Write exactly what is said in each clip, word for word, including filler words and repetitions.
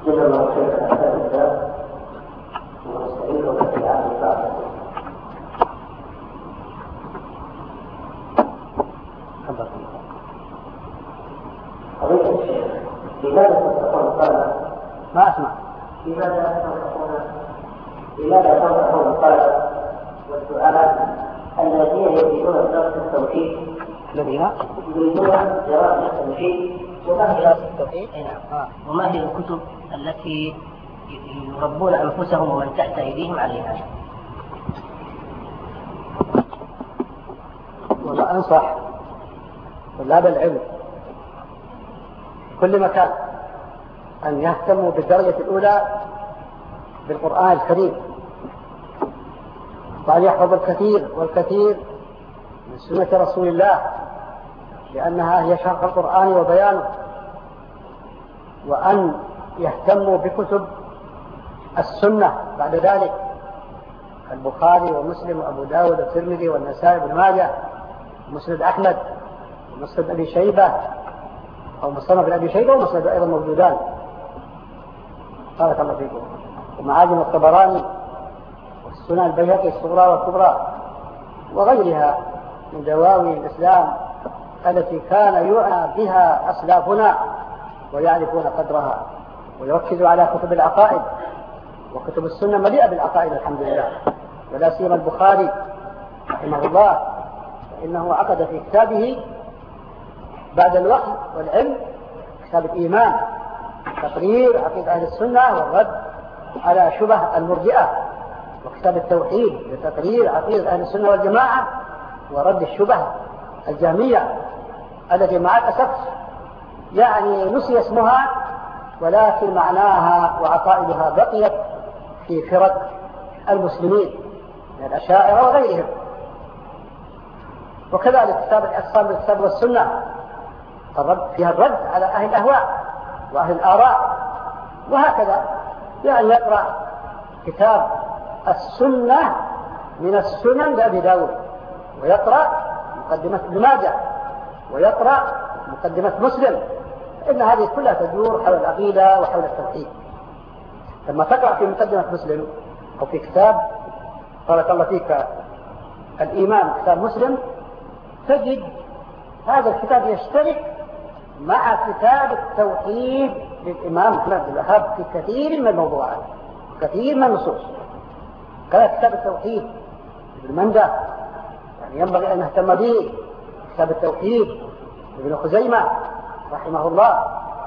جزا الله خيرا على الإسلام ونستعينه في هذه الباب. قضية الشيخ، لماذا تنصحون الطلبة؟ ما أسمع. لماذا تنصحون لماذا تنصحون الطلبة والسؤالات الذين يريدون دراسة التوحيد؟ الذين يريدون دراسة التوحيد وما هي دراسة التوحيد؟ آه. وما هي الكتب التي يربون أنفسهم ومن تحت أيديهم عليها؟ ولا أنصح طلاب العلم كل مكان أن يهتموا بالدرجة الأولى بالقرآن الكريم، وأن يحفظوا الكثير والكثير من سنة رسول الله، لأنها هي شرح القرآن وبيانه، وأن يهتموا بكتب السنة بعد ذلك، البخاري ومسلم وأبو داود والترمذي والنسائي بن ماجه ومسند أحمد ومسند أبي شيبة أو مصنف بن أبي شيبة ومسند أيضا موجودان، بارك الله فيكم، ومعاجم الطبراني والسنن البيهقي الصغرى والكبرى وغيرها من دواوي الإسلام التي كان يعنى بها أسلافنا ويعرفون قدرها، ويركزوا على كتب العقائد، وكتب السنة مليئة بالعقائد الحمد لله، ولا سيما البخاري رحمه الله، فإنه عقد في كتابه بعد الوحي والعلم كتاب الإيمان، تقرير عقيدة أهل السنة والرد على شبه المرجئة، وكتاب التوحيد لتقرير عقيدة أهل السنة والجماعة ورد الشبه الجهمية التي مع الأسف يعني نسي اسمها، ولكن معناها وعقائدها بقيت في فرق المسلمين من الأشاعرة وغيرهم. وكذلك كتاب الإعتصام بالكتاب والسنة الرد فيها الرد على أهل الأهواء وأهل الآراء، وهكذا يعني يقرأ كتاب السنة من السنن لأبي داود، ويقرأ مقدمة ابن ماجه، ويقرأ مقدمة مسلم، إن هذه كلها تدور حول العقيدة وحول التوحيد. لما تقرأ في مقدمة مسلم أو في كتاب بارك الله فيك الإيمان كتاب مسلم، تجد هذا الكتاب يشترك مع كتاب التوحيد للإمام محمد بن الوهاب في كثير من الموضوعات، كثير من النصوص. كذا كتاب التوحيد ابن مندة يعني ينبغي أن نهتم به، كتاب التوحيد ابن خزيمة رحمه الله،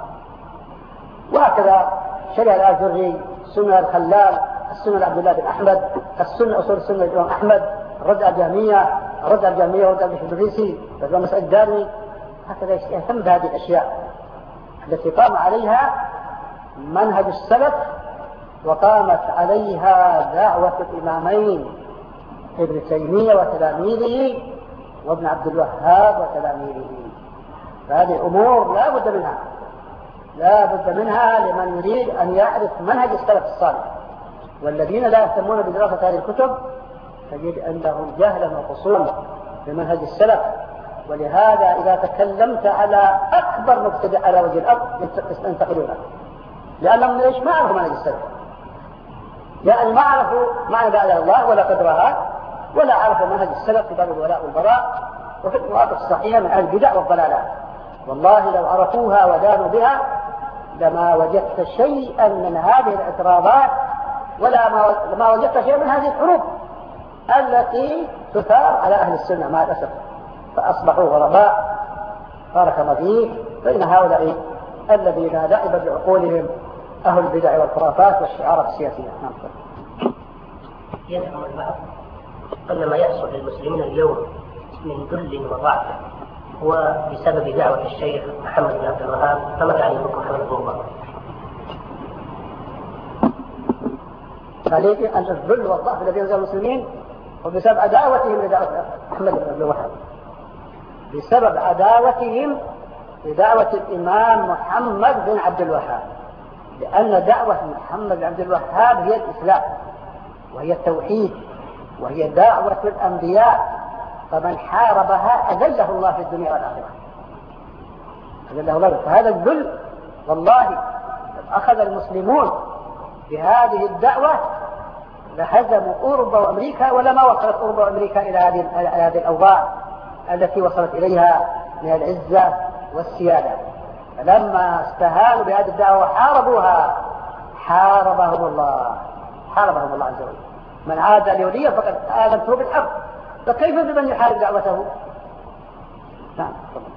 وهكذا شرح الآجري، سنة الخلال، السنة عبد الله بن أحمد، السنة أصول السنة الإمام أحمد، الرد على الجهمية، الرد على الجهمية والرد على الشبريسي، الرد على مسألة الدارمي، هكذا يهتم بهذه الأشياء التي قام عليها منهج السلف وقامت عليها دعوة الإمامين ابن تيمية وتلاميذه وابن عبد الوهاب وتلاميذه. فهذه أمور لا بد منها، لا بد منها لمن يريد أن يعرف منهج السلف الصالح. والذين لا يهتمون بدراسة هذه الكتب تجد عندهم جهلا وقصورا بمنهج السلف، ولهذا إذا تكلمت على أكبر مبتدع على وجه الأرض ينتقدونه، لأنهم ليش ما عرفوا منهج السلف، يعني ما عرفوا معنى لا إله إلا الله ولا قدرها، ولا عرفوا منهج السلف في باب الولاء والبراء وفي المواقف الصحيحة من البدع والضلالات. والله لو عرفوها ودانوا بها لما وجدت شيئا من هذه الاعتراضات، ولا ما وجدت شيئا من هذه الحروب التي تثار على أهل السنة مع الأسف، فأصبحوا غرباء. بارك الله فيك. بين هؤلاء الذين لعب بعقولهم أهل البدع والخرافات والشعارات السياسية. نعم. يزعم البعض أن ما يحصل للمسلمين اليوم من ذل وضعف هو بسبب دعوة الشيخ محمد بن عبد الوهاب، فما تعليمكم حفظكم الله؟ عليك أن الذل والضعف الذي ينزل المسلمين وبسبب عداوتهم لدعوة محمد بن عبد الوهاب، بسبب عداوتهم لدعوة الإمام محمد بن عبد الوهاب، لأن دعوة محمد بن عبد الوهاب هي الإسلام وهي التوحيد وهي دعوة الأنبياء، فمن حاربها أذله الله في الدنيا والآخرة، أذله الله. فهذا الذل والله أخذ المسلمون بهذه الدعوة لهزموا أوروبا وأمريكا، ولما وصلت أوروبا وأمريكا إلى هذه الأوضاع التي وصلت إليها من العزة والسيادة. فلما استهانوا بهذه الدعوة وحاربوها حاربهم الله حاربهم الله عز وجل. من عاد لوليه فقد آذنته بالحرب، فكيف بمن يحارب دعوته؟ نعم.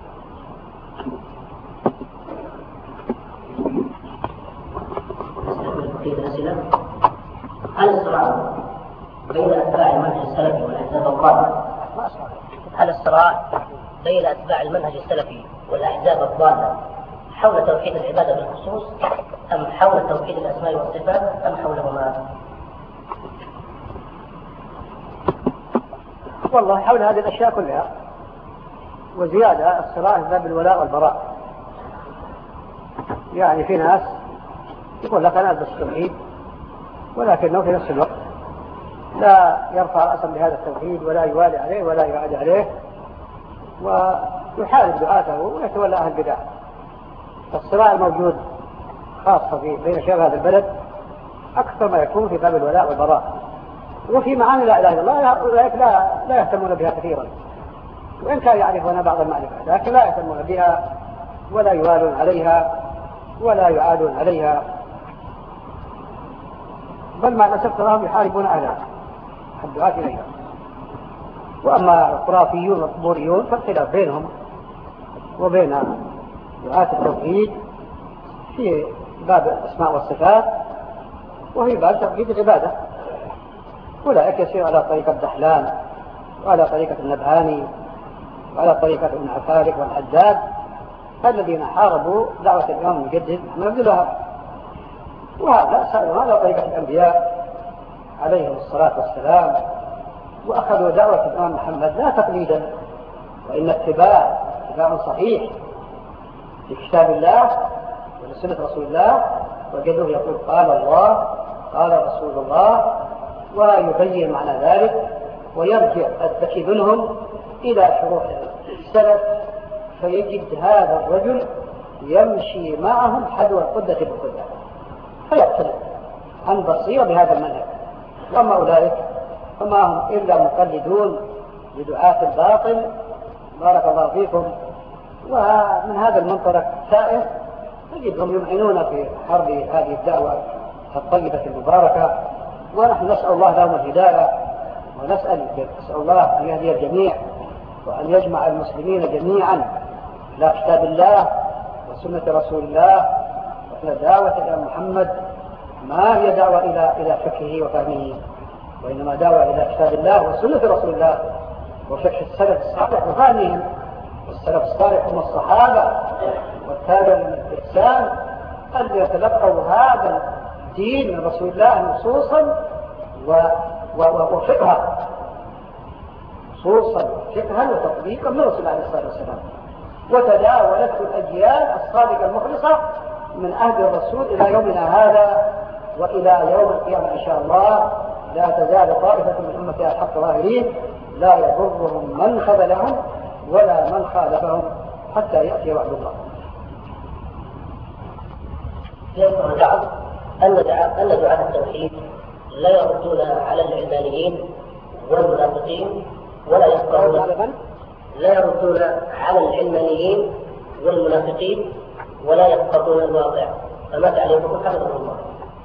في الأسئلة هل الصراع بين أتباع المنهج السلفي والأحزاب الضالة هل الصراع بين أتباع المنهج السلفي والأحزاب الضالة حول توحيد العبادة بالخصوص أم حول توحيد الأسماء والصفات أم حولهما؟ والله حول هذه الأشياء كلها وزيادة. الصراع في باب الولاء والبراء. يعني في ناس يقول لك أنا ألبس التوحيد ولكنه في نفس الوقت لا يرفع رأسا بهذا التوحيد ولا يوالي عليه ولا يعاد عليه، ويحارب دعاته ويتولى أهل البدع. فالصراع الموجود خاصة بين شباب هذا البلد أكثر ما يكون في باب الولاء والبراء، وفي معاني لا إله إلا الله أولئك لا, لا يهتمون بها كثيرا، وإن كان يعرفون بعض المعرفة لكن لا يهتمون بها ولا يوالون عليها ولا يعادون عليها، بل مع الأسف تراهم يحاربون أهلها الدعاة إليها. وأما الخرافيون والقبوريون فالخلاف بينهم وبين دعاة التوحيد في باب الأسماء والصفات وفي باب توحيد العبادة. أولئك يسير على طريقة دحلان وعلى طريقة النبهاني وعلى طريقة ابن عفارك والحداد الذين حاربوا دعوة الإمام المجدد محمد بن الوهاب، وهذا سائر على طريقة الأنبياء عليهم الصلاة والسلام، وأخذوا دعوة الإمام محمد لا تقليدا وإن اتباع اتباع صحيح في كتاب الله وسنة رسول الله، وجدوه يقول قال الله قال رسول الله ويبين معنى ذلك، ويرجع الذكي منهم إلى شروح السلف فيجد هذا الرجل يمشي معهم حذو القدة بالقدة فيقتل عن بصيرة بهذا المنهج. وأما أولئك فما هم إلا مقلدون لدعاة الباطل بارك الله فيكم. ومن هذا المنطلق سائر تجدهم يمعنون في حرب هذه الدعوة الطيبة المباركة، ونحن نسأل الله لهم الهداية ونسأل نسأل الله أن يهدي الجميع وأن يجمع المسلمين جميعا إلى كتاب الله وسنة رسول الله وإلى دعوة إلى محمد. ما هي دعوة إلى إلى فقهه وفهمه، وإنما دعوة إلى كتاب الله وسنة رسول الله وفقه السلف الصالح وفهمهم. والسلف الصالح هم الصحابة والتابعين الإحسان الذين يتلقوا هذا الدين من رسول الله نصوصا وفقها نصوصا فقها وتطبيقا من رسول الله عليه الصلاة والسلام، وتداولته الأجيال الصادقة المخلصة من عهد الرسول إلى يومنا هذا وإلى يوم القيامة إن شاء الله. لا تزال طائفة من أمتها الحق ظاهرين لا يضرهم من خذلهم ولا من خالفهم حتى يأتي وعد الله. يذكر البعض أن دعاة التوحيد لا يردون على العلمانيين والمنافقين ولا يفقهون لا يردون على العلمانيين والمنافقين ولا يفقهون الواقع، فما تعليمكم حفظه الله؟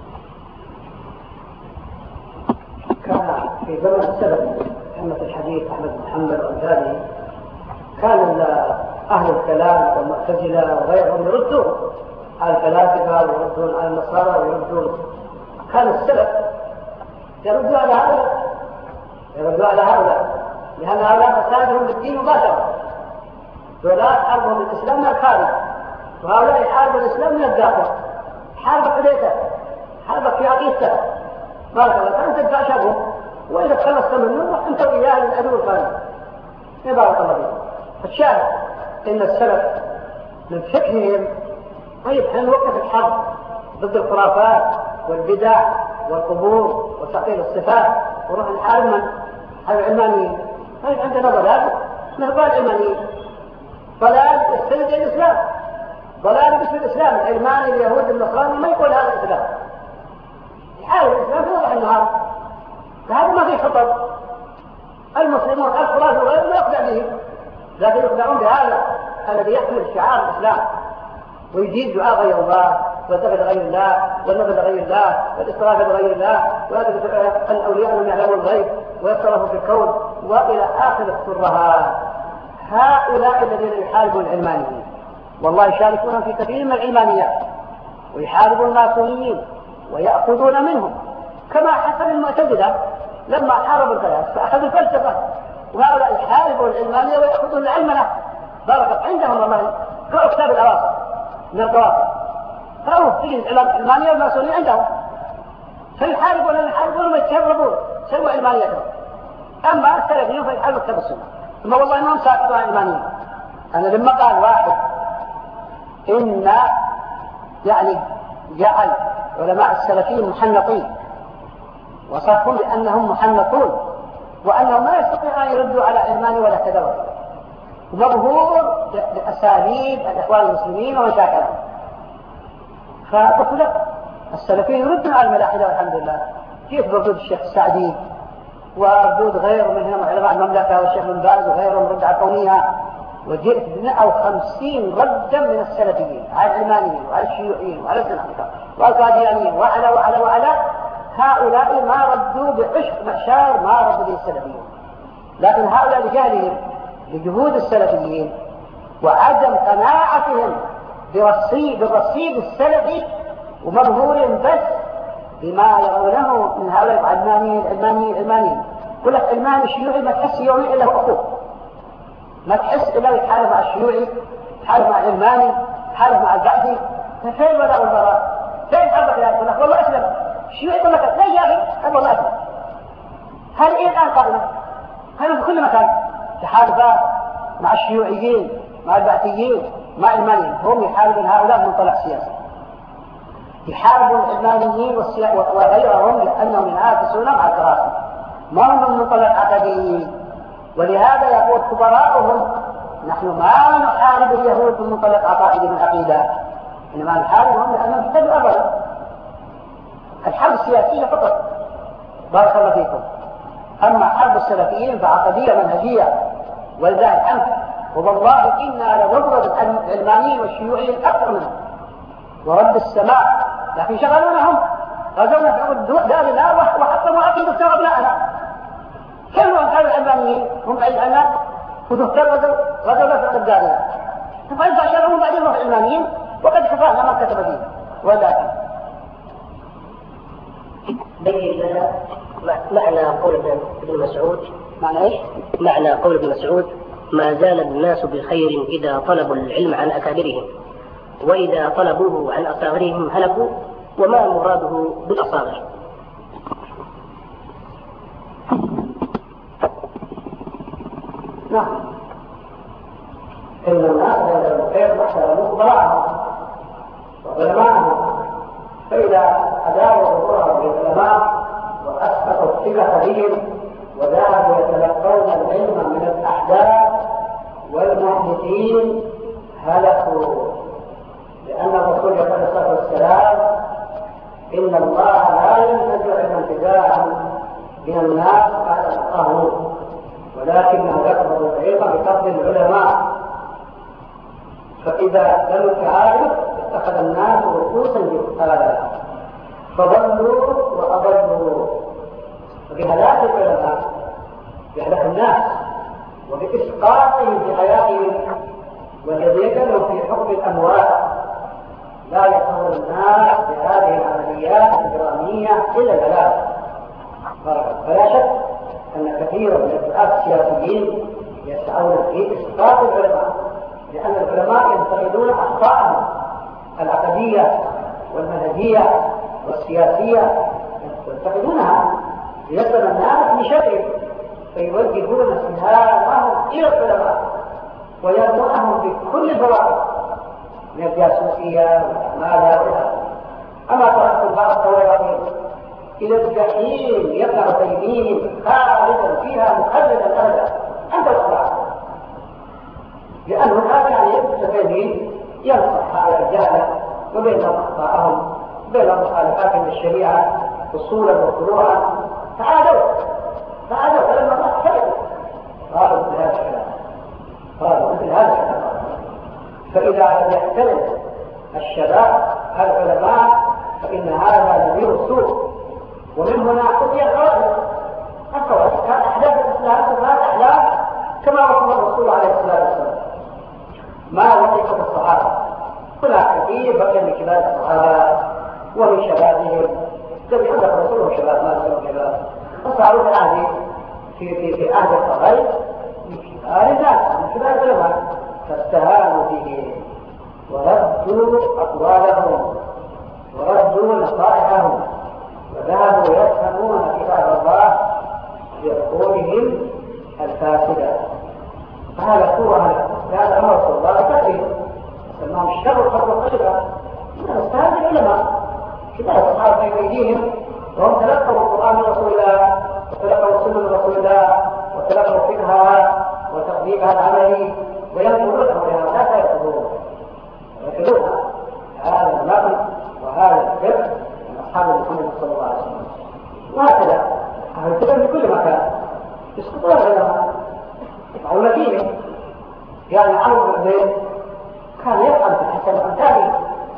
كان في زمن السلف أئمة الحديث أحمد بن حنبل وأمثاله كان أهل الكلام والمعتزلة وغيرهم يردون على الفلاسفة ويردون على النصارى ويردون. كان السلف يردون على هؤلاء يردون على هؤلاء لأن هؤلاء فسادهم بالدين مباشرة، ولا حاربهم الإسلام من الخارج، وهؤلاء يحاربوا الإسلام من الداخل. حاربك عليك حاربك في عقيدتك بارك الله فأنت تدفع شره، وإذا تخلصت منه أنت وإياه للعدو الخارج. بارك الله فيك. فالشاهد إن السلف من فقههم طيب احنا نوقف الحرب ضد الخرافات والبدع والقبور وتعطيل الصفات ونروح نحارب من؟ هذا العلمانيين. طيب عندنا ضلال نهضى العلمانيين ضلال يستند الإسلام ضلال باسم الإسلام، العلماني اليهود النصراني ما يقول هذا الإسلام، يحارب الإسلام في وضح النهار، فهذا ما فيه خطر. المسلمون الخلاف وغيره ما يخدع به، لكن يخدعون بهذا الذي يحمل شعار الإسلام ويجيد دعاء غير الله والذبح لغير الله والنذر لغير الله والإسراف لغير الله ويجب الأولياء أنهم يعلموا الغيب ويتصرفوا في الكون وإلى آخر الترهات. هؤلاء الذين يحاربون العلمانيين والله يشاركون في كثير من العلمانيات ويحاربون الماسونيين ويأخذون منهم، كما حصل المعتزلة لما حاربوا الفلاسفة فأخذوا الفلسفة، وهؤلاء يحاربون العلمانية ويأخذون العلمنة. بارك عندهم والله قرأوا كتاب الأواصر من القواصر، قرأوا تجد العلمانية والماسونية عندهم، فيحاربون يحاربون وما يتشربون سووا علمانيتهم. أما السلفيين فيحاربوا كتاب السنة، ثم والله ما هم ساكتوا عن العلمانية. أنا لما قال واحد إن يعني جعل علماء السلفيين محنطين وصفهم بأنهم محنطون وأنهم ما يستطيعون أن يردوا على علماني ولا كذا وكذا، مظهور بأساليب الإخوان المسلمين ومشاكلهم. فقلت لك السلفيين يردون على الملاحدة والحمد لله، كيف بردود الشيخ السعدي وردود غيره منهم علماء المملكة والشيخ بن باز وغيرهم رد على القومية، وجئت بمئة وخمسين ردا من السلفيين على العلمانيين وعلى الشيوعيين وعلى الزنادقة والقاديانيين وعلى وعلى وعلى هؤلاء ما ردوا بعشق معشار ما ردوا به السلفيين، لكن هؤلاء لجهلهم بجهود السلفيين وعدم قناعتهم برصيد بالرصيد السلفي ومظهورهم بس بما يرونه من هؤلاء العلمانيين العلمانيين العلمانيين. يقول لك علماني شيوعي ما تحس يومي الا هو اخوه، ما تحس الا يتحالف مع الشيوعي، يتحالف مع العلماني، يتحالف مع البعثي. فين الولاء والبراء؟ فين قلبك يا يقول لك والله اسلم، الشيوعي يقول لك لا يا اخي قال والله اسلم. هل ايه الان قائمه؟ هل في كل مكان تحالفات مع الشيوعيين مع البعثيين مع العلمانيين، هم يحاربون هؤلاء من منطلق سياسي، يحاربون العلمانيين وغيرهم لانهم ينافسون مع الكراسي، ما هم من منطلق عقدي. ولهذا يقول كبراؤهم نحن ما نحارب اليهود من منطلق عقائدي من عقيده، انما نحاربهم لانهم ابتدوا ابدا الحرب السياسيه فقط. بارك الله فيكم. اما حرب السلفيين فعقديه منهجيه، ولله الحمد، والله انا لنبغض العلمانيين والشيوعيين اكثر منهم ورب السماء، لكن شغلونهم غزونا في عرض دار الله وحطموا عقيده ابنائنا. كانوا قالوا العلمانيين هم عندنا ودكتور غزو غزونا في عرض دار الله، ثم يرجع شرهم بعدين يروح العلمانيين وقد كفانا ما كتب فيه. ولكن بين لنا معنى قول ابن مسعود. معنى ايش؟ معنى قول ابن مسعود: ما زال الناس بخير إذا طلبوا العلم عن أكابرهم، وإذا طلبوه عن أصاغرهم هلكوا. وما مراده بالأصاغر؟ نعم، إن الناس لهم الخير واحترموا براءهم وعلماءهم، فإذا أداروا ظهورهم بالعلماء وأسقطوا الثقة بهم وذهبوا يتلقون العلم من الأحداث والمحدثين هلكوا، لأن الرسول عليه الصلاة والسلام إن الله لا ينتزع الانتزاع من الناس على القانون، ولكنه يقبض العلم بفضل العلماء. فإذا لم يتعارف اتخذ الناس رؤوسا جهالا فضلوا وأضلوا، وبهلاك العلماء بهلاك الناس وبإسقاطهم في حياتهم، والذي يجعلهم في حكم الأموال لا يقوم الناس بهذه العمليات الإجرامية إلا الهلاك. فلا شك أن كثيرا من الدعاة السياسيين يسعون في إسقاط العلماء، لأن العلماء ينتقدون أخطاءهم العقدية والمنهجية والسياسية، ينتقدونها ليصل الناس بشكل، فيوجهون سهامهم إلى العلماء ويرمونهم بكل الفوائد من الجاسوسية والأعمال والأعمال. أما تركت بعض الطوائف إلى الجحيم يقع تيمين خالدا فيها مخلدا أبدا عند الصلاة، لأنه هذا يعني يبدو تيمين ينصح على وبينهم أخطاءهم، بينهم مخالفاتهم للشريعة أصولا وفروعا، تعالوا تعالوا فلما الله اختلفوا قالوا مثل هذا الكلام، قالوا مثل هذا الكلام. فإذا لم يختلف الشباب العلماء فإن هذا نذير السوء. ومن هنا قضي الخوارج. الخوارج كان أحداث الإسلام كانت أحداث كما وصف الرسول عليه الصلاة والسلام، ما وصف الصحابة. هناك كثير بقي من كبار الصحابة ومن شبابهم، لم يحدث الرسول شباب ما سوى شباب، فصاروا في عهد في في في عهد الخوارج من كبار الناس من كبار العلماء، فاستهانوا به وردوا أقوالهم وردوا نصائحهم وذهبوا يفهمون كتاب الله بعقولهم الفاسدة. فهذا صورة هذا أمر رسول الله كثير سماهم الشر الخطوة الطيبة من أستاذ العلماء كتاب الصحابة في أيديهم وهم تلقوا القرآن من رسول الله وتلقوا السنة من رسول الله وتلقوا فقهها وتطبيقها العملي وينقلونها ولهذا لا يأخذون ويأخذون هذا النقل وهذا الفقه من أصحاب محمد صلى الله عليه وسلم. وهكذا أهل الفقه في كل مكان يسقطون العلماء يفعلون فيهم. يعني عمرو بن زيد كان يفهم في الحسن الأمثالي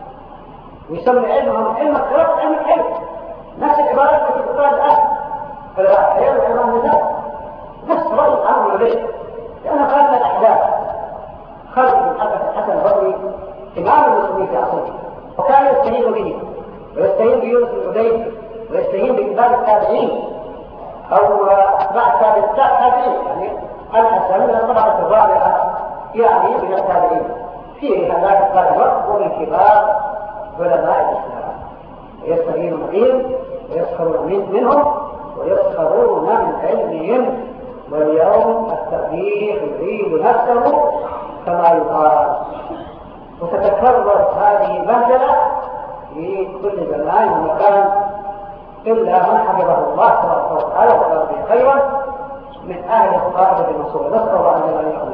ويسمي علمهم علم الخلاف علم الحلم، نفس العبارات التي تقال الآن فلا حيال الإمام الناس نفس رأي عمرو بن زيد لأنه كان من الأحداث. خالد بن الحسن البصري إمام المسلمين في عصره وكان يستهين به ويستهين بيونس بن عبيد ويستهين بكبار التابعين أو أتباع التابعين، يعني الحسن من الطبقة الرابعة يعني من التابعين في هذا الوقت ومن كبار علماء الإسلام، ويستهين بهم ويسخرون منهم ويسخرون من علمهم. واليوم التاريخ يريد نفسه كما يقال، وتتكرر هذه المهزلة في كل زمان ومكان إلا من حفظه الله تبارك وتعالى وقال به خيرا من أهل القاعدة المنصورة. نسأل الله أن يجعلنا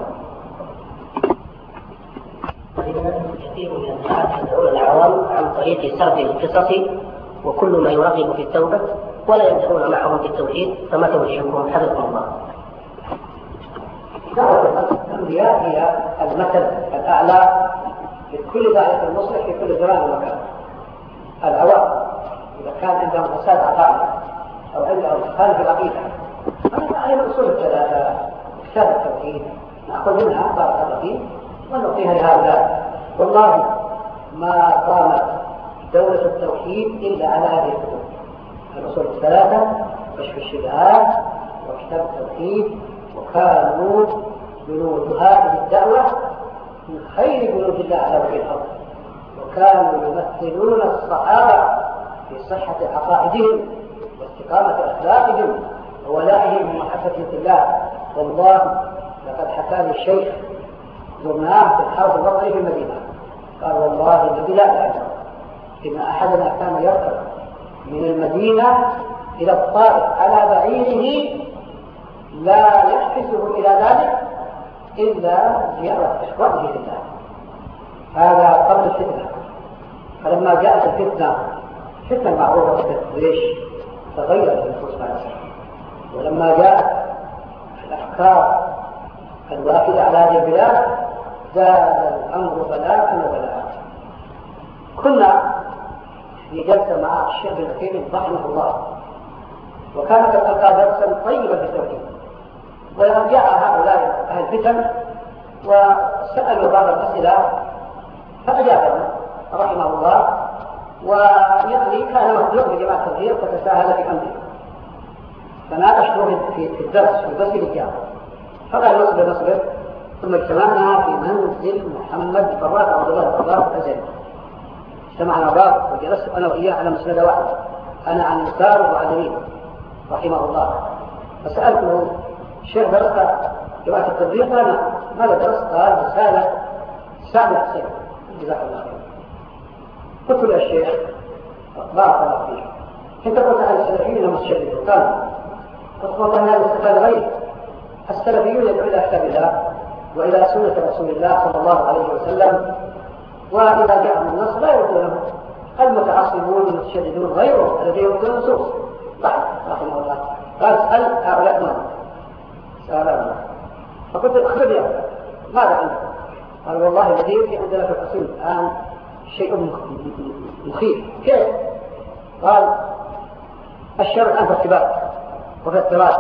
كثير من الناس يدعون العوام عن طريق سرد القصص وكل ما يرغب في التوبة ولا يدعون معهم في التوحيد، فما توجهكم حفظكم الله؟ دعوة الأنبياء هي المثل الأعلى لكل داعية المصلح في كل زمان ومكان. العوام إذا كان عندهم فساد عقائدي أو عندهم فساد في العقيدة فنتعلم الأصول الثلاثة كتاب التوحيد نأخذ منها بارك الله فيه ونعطيها لهؤلاء. والله ما قامت دولة التوحيد إلا على هذه الكتب، الأصول الثلاثة كشف الشبهات وكتاب التوحيد، وكانوا جنود هذه الدعوة من خير جنود الله على وجه الأرض، وكانوا يمثلون الصحابة في صحة عقائدهم واستقامة أخلاقهم وولائهم ومحبة الله. والله لقد حكى لي الشيخ زرناه في الحرب الوطني في المدينة قال والله الذي لا أعلم إن أحدنا كان يركب من المدينة إلى الطائف على بعيره لا يحبسه إلى ذلك إلا زيارة إخوانه لله. هذا قبل الفتنة. فلما جاءت الفتنة فتنة معروفة بالتدريش تغيرت النفوس مع الأسف، ولما جاءت الأفكار الوافدة على هذه البلاد زاد الأمر بلاء وبلاء. كنا في جلسة مع الشيخ بن عثيمين رحمه الله وكان قد ألقى درسا طيبا في التوحيد، ولما جاء هؤلاء أهل الفتن وسألوا بعض الأسئلة فأجابهم رحمه الله، ويعني كان مهدوء بجماعة التغيير فتساهل في أمره فناقشته في الدرس في الدرس الإجابة فقال نصبر نصبر. ثم اجتمعنا في منزل محمد فراس عبد الله فراس الأزهري، اجتمعنا بعض وجلست أنا وإياه على مسندة واحدة، أنا عن يسار وعن يمين رحمه الله. فسألته الشيخ درست جماعة التبليغ؟ قال ماذا درست؟ قال رسالة سعد الحسين جزاك الله خير. قلت له الشيخ بارك الله فيك انت قلت عن السلفيين المتشددون، قال قلت والله هذا استفاد غير السلفيون يدعو الى كتاب الله والى سنه رسول الله صلى الله عليه وسلم وإذا جاء من النص لا يردونه المتعصبون المتشددون غيره الذين يردون النصوص. طيب رحمه الله قال اسأل هؤلاء من سأل الله فقلت اخبر يا ماذا عندك؟ قال والله الذي يجي عندنا في الأصول الآن شيء مخيف. كيف؟ قال الشر الآن في ارتباط وفي اضطراب.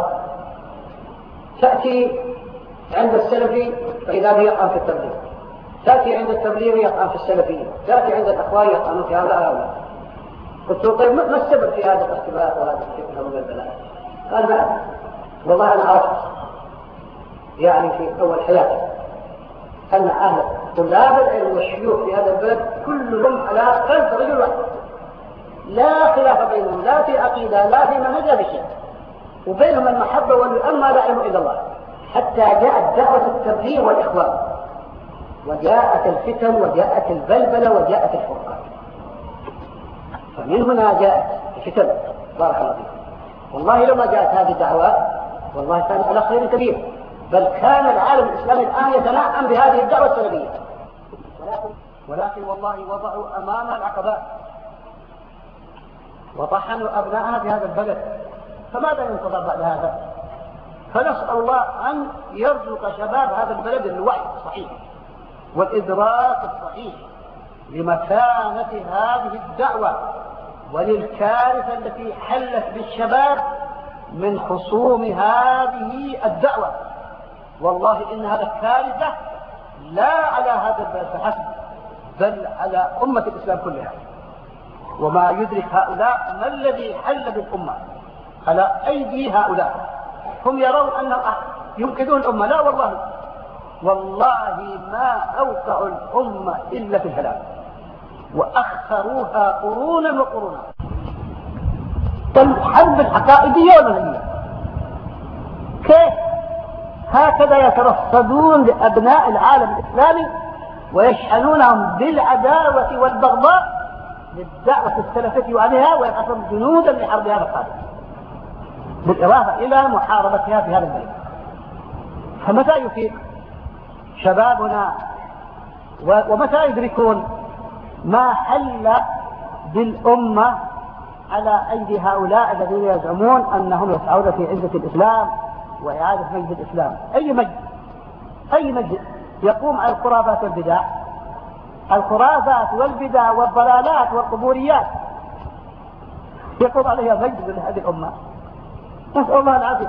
تأتي عند السلفي فإذا به يطعن في التبليغ، تأتي عند التبليغ يطعن في السلفيين، تأتي عند الأخوان يطعنون في هؤلاء هؤلاء. قلت طيب ما السبب في هذا الارتباط وهذا الشبه من البلاء؟ قال ما أدري والله أنا عرفت يعني في أول حياتي أن أهل طلاب العلم والشيوخ في هذا البلد كلهم على قلب رجل واحد، لا خلاف بينهم لا في عقيدة لا في منهج لا في شيء، وبينهم المحبة والأمة لا علم إلا الله، حتى جاءت دعوة التبليغ والإخوان وجاءت الفتن وجاءت البلبلة وجاءت الفرقان. فمن هنا جاءت الفتن بارك الله فيكم. والله لما جاءت هذه الدعوات والله كان على خير كبير، بل كان العالم الإسلامي الآن يتنعم بهذه الدعوة السلبية، ولكن, ولكن والله وضعوا أمامها العقبات وطحنوا أبنائها في هذا البلد. فماذا ينتظر بعد هذا؟ فنسأل الله أن يرزق شباب هذا البلد الوعي الصحيح والإدراك الصحيح لمكانة هذه الدعوة وللكارثة التي حلت بالشباب من خصوم هذه الدعوة. والله إن هذا الكارثة لا على هذا البلد فحسب بل على أمة الإسلام كلها. وما يدرك هؤلاء ما الذي حل بالأمة على أيدي هؤلاء. هم يرون أنهم ينقذون الأمة، لا والله والله ما أوقعوا الأمة إلا في الهلاك وأخسروها قرونا وقرونا. الحرب العقائدية والمنهجية كيف هكذا يترصدون لأبناء العالم الإسلامي ويشحنونهم بالعداوة والبغضاء للدعوة السلفية وعليها ويقفون جنودا لحرب هذا القادم بالإضافة إلى محاربتها في هذا البلد. فمتى يفيق شبابنا ومتى يدركون ما حل بالأمة على أيدي هؤلاء الذين يزعمون أنهم يسعون في عزة الإسلام وإعادة مجد الإسلام؟ أي مجد؟ أي مجد يقوم على الخرافات والبدع؟ الخرافات والبدع والضلالات والقبوريات يقوم عليها مجد لهذه الأمة. نسأل الله العافية.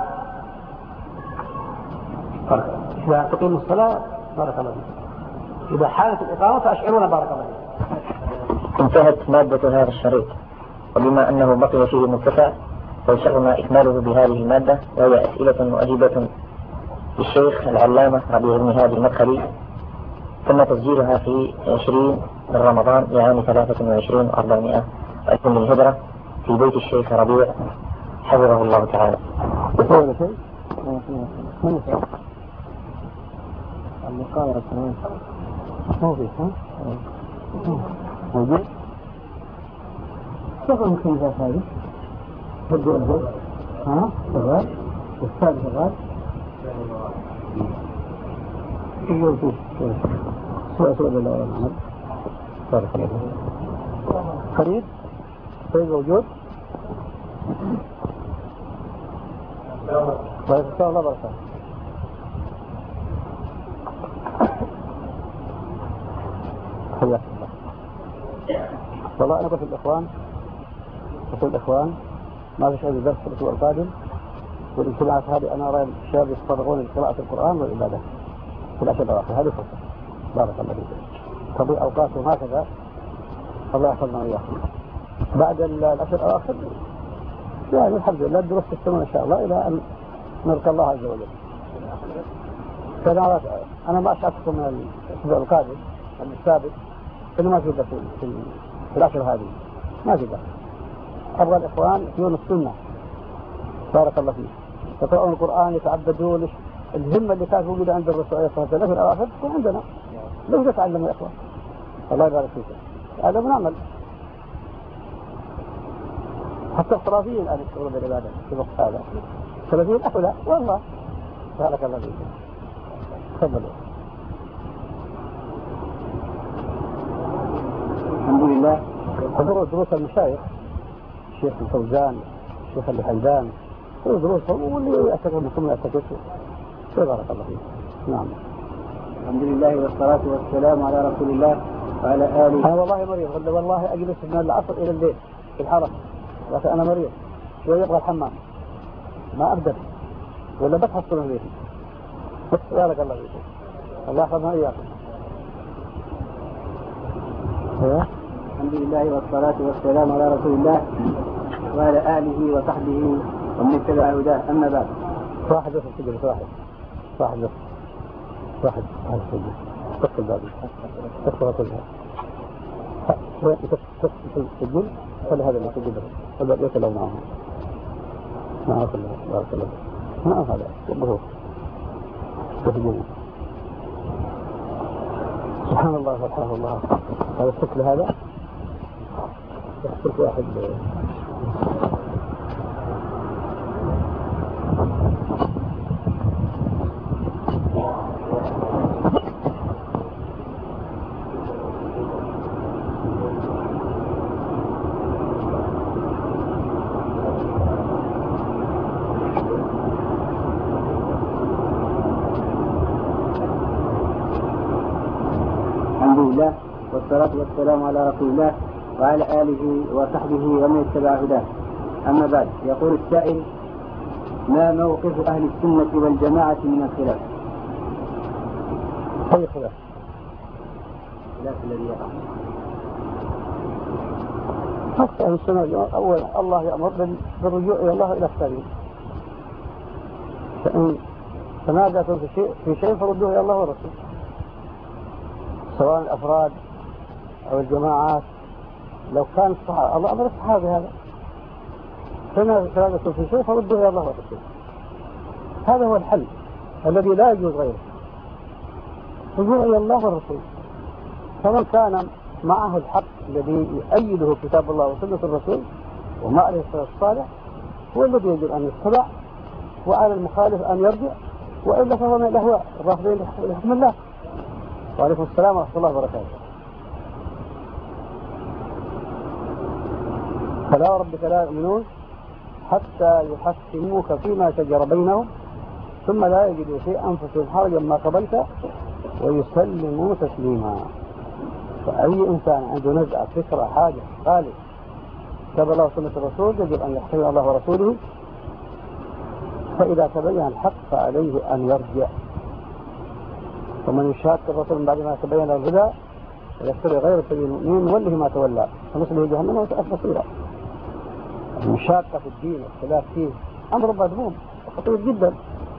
إذا تقيم الصلاة بارك الله فيك، إذا حالت الإقامة فأشعرونا بارك الله فيك. انتهت مادة هذا الشريط، وبما أنه بقي فيه متسع فيشرنا إكماله بهذه المادة، وهي أسئلة وأجوبة للشيخ العلامة ربيع بن هادي المدخلي، تم تسجيلها في عشرين من رمضان لعام ثلاثة وعشرين وأربعمائة ألف من الهجرة في بيت الشيخ ربيع حفظه الله تعالى. المقارنة موجود ها؟ موجود؟ كيف المخيزات هذه؟ بدو الهد ها؟ شغال؟ والثالث شغال؟ موجود سؤال سؤال الله محمد بارك الله فريد فريد موجود؟ بارك الله بارك الله. حياك الله. والله أنا قلت الإخوان قلت الإخوان ما فيش عندي درس في الأسبوع القادم، والاجتماعات هذه أنا أرى الشباب يتفرغون لقراءة القرآن والعبادة في العشر الأواخر. هذه فرصة بارك الله فيك تضيع أوقاتهم هكذا. الله يحفظنا وإياكم. بعد العشر الأواخر يعني الحمد لله الدروس تستمر إن شاء الله إلى أن نلقى الله عز وجل. فأنا أنا ما أشعركم من الأسبوع القادم السابق إنه ما في بس في العشر هذه ما في بس. أبغى الإخوان يكونون السنة بارك الله فيك، يقرؤون القرآن يتعبدون. الهمة اللي كانت موجودة عند الرسول عليه الصلاة والسلام في الأواخر تكون عندنا. لو نتعلم يا إخوان الله يبارك فيك. هذا بنعمل حتى الصرافيين الآن يشتغلون بالعبادة في الوقت هذا. الصرافيين أحولا والله بارك الله فيك. تفضلوا. لله. حضور دروس المشايخ الشيخ الفوزان الشيخ الحمدان دروسهم واللي يعتقد منكم يعتقد بارك الله فيك. نعم. الحمد لله والصلاة والسلام على رسول الله وعلى آله. أنا والله مريض قلت والله أجلس من العصر إلى الليل في الحرم لكن أنا مريض شوية يبغى الحمام ما أقدر ولا بتحصل من بيتي. بارك الله فيك. الله يحفظنا إياكم. الحمد لله والصلاة والسلام على رسول الله وعلى آله وصحبه ومن اتبع هداه. أما بعد. واحد بس تجلس واحد واحد بس واحد واحد تجلس تدخل بابي تدخل كلها تسجل خلي هذا اللي تسجل خلي يتلو معهم معه كلها بارك الله ما هذا يبهو تسجل. سبحان الله سبحان الله. هذا الشكل هذا يحصل واحد والصلاة والسلام على رسول الله وعلى آله وصحبه ومن اتبع هداه. أما بعد. يقول السائل: ما موقف أهل السنة والجماعة من الخلاف؟ أي خلاف؟ خلاف الذي يقع. حتى أهل السنة أول الله يأمر بالرجوع إلى الله إلى السبيل. فإن تنازعتم في شيء في شيء فردوه إلى الله ورسوله. سواء الأفراد أو الجماعات. لو كان الصحابة الله أمر الصحابة هذا تنازعتم في شيء فردوه إلى الله ورسوله. هذا هو الحل الذي لا يجوز غيره. رجوع إلى الله والرسول. فمن كان معه الحق الذي يؤيده كتاب الله وسنة الرسول ومعرفة الصالح هو الذي يجب أن يتبع وعلى المخالف أن يرجع وإلا فهو من الأهواء الرافضين لحكم الله. وعليكم السلام ورحمة الله وبركاته. فلا ربك لا يؤمنون حتى يحكموك فيما شجر بينهم ثم لا يجدوا في أنفسهم حرجا ما قبلت ويسلموا تسليما. فأي إنسان عنده نزعة فكرة حاجة خالص كتاب الله وسنة الرسول يجب أن يحترم الله ورسوله. فإذا تبين الحق فعليه أن يرجع. ومن يشاك الرسول من بعد ما تبين الهدى ويتبع غير سبيل المؤمنين نوله ما تولى ونصله جهنم وساءت مصيرا. المشاقة في الدين واختلاف فيه أمر مذموم وخطير جدا.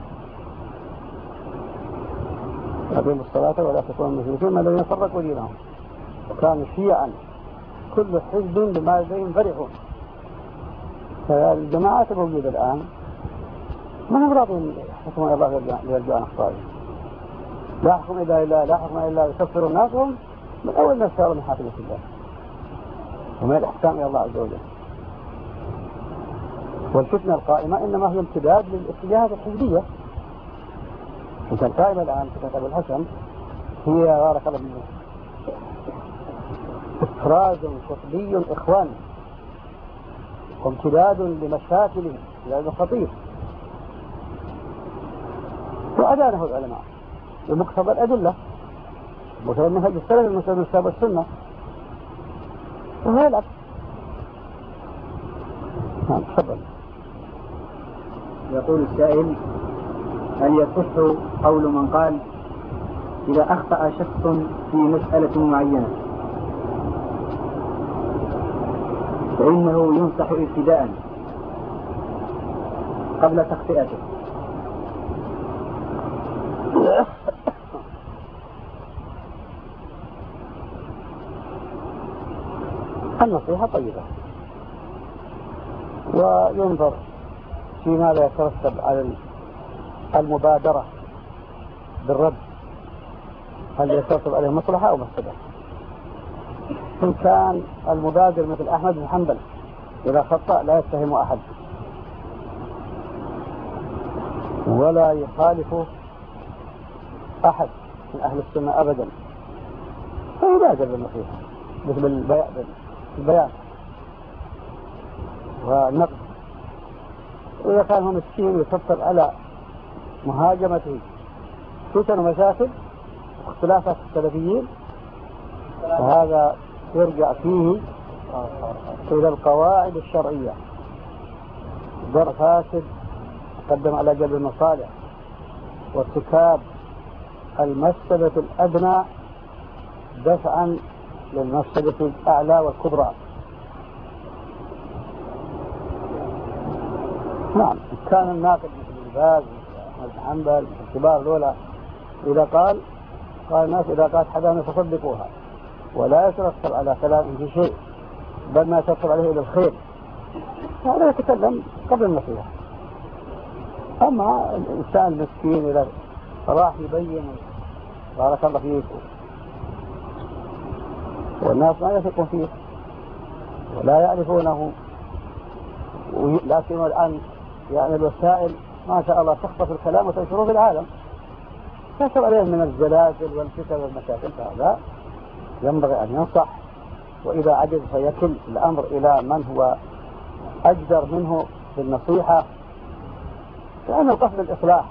أقيموا الصلاة ولا تكونوا مشركين الذين فرقوا دينهم وكانوا شيعا كل حزب بما لديهم فرحون. فالجماعات الموجودة الآن ما هم راضين يحكمون إلى الله ويرجعون أخطائهم. لا حكم إلا إلا لا حكم إلا يكفر الناس هم من أول الناس صاروا من حاكمة الله ومن الإحكام إلى الله عز وجل. والفتنة القائمة إنما هي امتداد للاتجاهات الحزبية. مثل القائمة الآن فتنة أبو الحسن هي بارك الله فيك إفراز قطبي إخواني وامتداد لمشاكل امتداد خطير. وأدانه العلماء بمقتضى الأدلة مقتضى منهج السلف المسلم من كتاب السنة وهي العكس. نعم تفضل. يقول السائل: هل يصح قول من قال إذا أخطأ شخص في مسألة معينة فإنه ينصح ابتداء قبل تخطئته؟ النصيحة طيبة وينظر في ماذا يترتب على المبادرة بالرد. هل يترتب عليه مصلحة أو مفسدة؟ إن كان المبادر مثل أحمد بن حنبل إذا خطأ لا يتهم أحد ولا يخالف أحد من أهل السنة أبدا فيبادر بالنصيحة مثل البيان والنقد. إذا كان هو مسكين يفكر على مهاجمته فتن ومشاكل واختلافات السلفيين، فهذا يرجع فيه إلى القواعد الشرعية: درء فاسد قدم على جلب المصالح، وارتكاب المفسدة الأدنى دفعا للمفسدة الأعلى والكبرى. نعم، كان الناقد مثل ابن باز مثل أحمد بن حنبل مثل الكبار الأولى إذا قال قال الناس إذا قالت حدانا فصدقوها، ولا يترتب على كلام في شيء، بل ما يترتب عليه إلى الخير، هذا يتكلم قبل النصيحة. أما الإنسان المسكين إذا راح يبين بارك الله فيك والناس ما يثقون فيه ولا يعرفونه، لكن الآن يعني الوسائل ما شاء الله تخطف الكلام وتنشره في العالم، تنشر عليه من الزلازل والفتن والمشاكل، فهذا ينبغي أن ينصح، وإذا عجز فيكل الأمر إلى من هو أجدر منه بالنصيحة، لأن القصد الإصلاح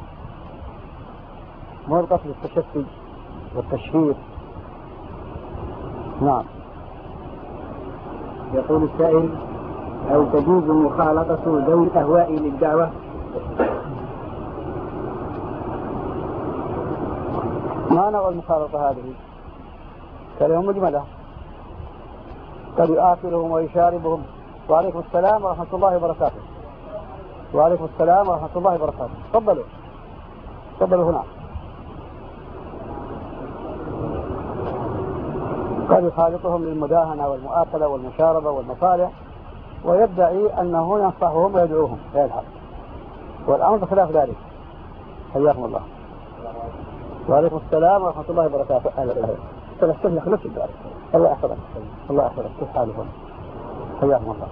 مو القصد التشفي والتشهير. نعم. يقول السائل: أو تجوز مخالطة ذوي الأهواء للدعوة؟ ما نوع المخالطة هذه؟ كلمة مجملة، قد يآكلهم ويشاربهم. وعليكم السلام ورحمة الله وبركاته. وعليكم السلام ورحمة الله وبركاته. تفضلوا تفضلوا هنا. قد يخالطهم للمداهنة والمؤاكلة والمشاربة والمصالح، ويدعي أنه ينصحهم ويدعوهم إلى الحق، والأمر بخلاف ذلك. حياكم الله. وعليكم السلام ورحمة الله وبركاته. أهلا وسهلا. تنسلنا خلص الدار. الله يحفظك. الله يحفظك. كيف حالكم؟ حياكم الله.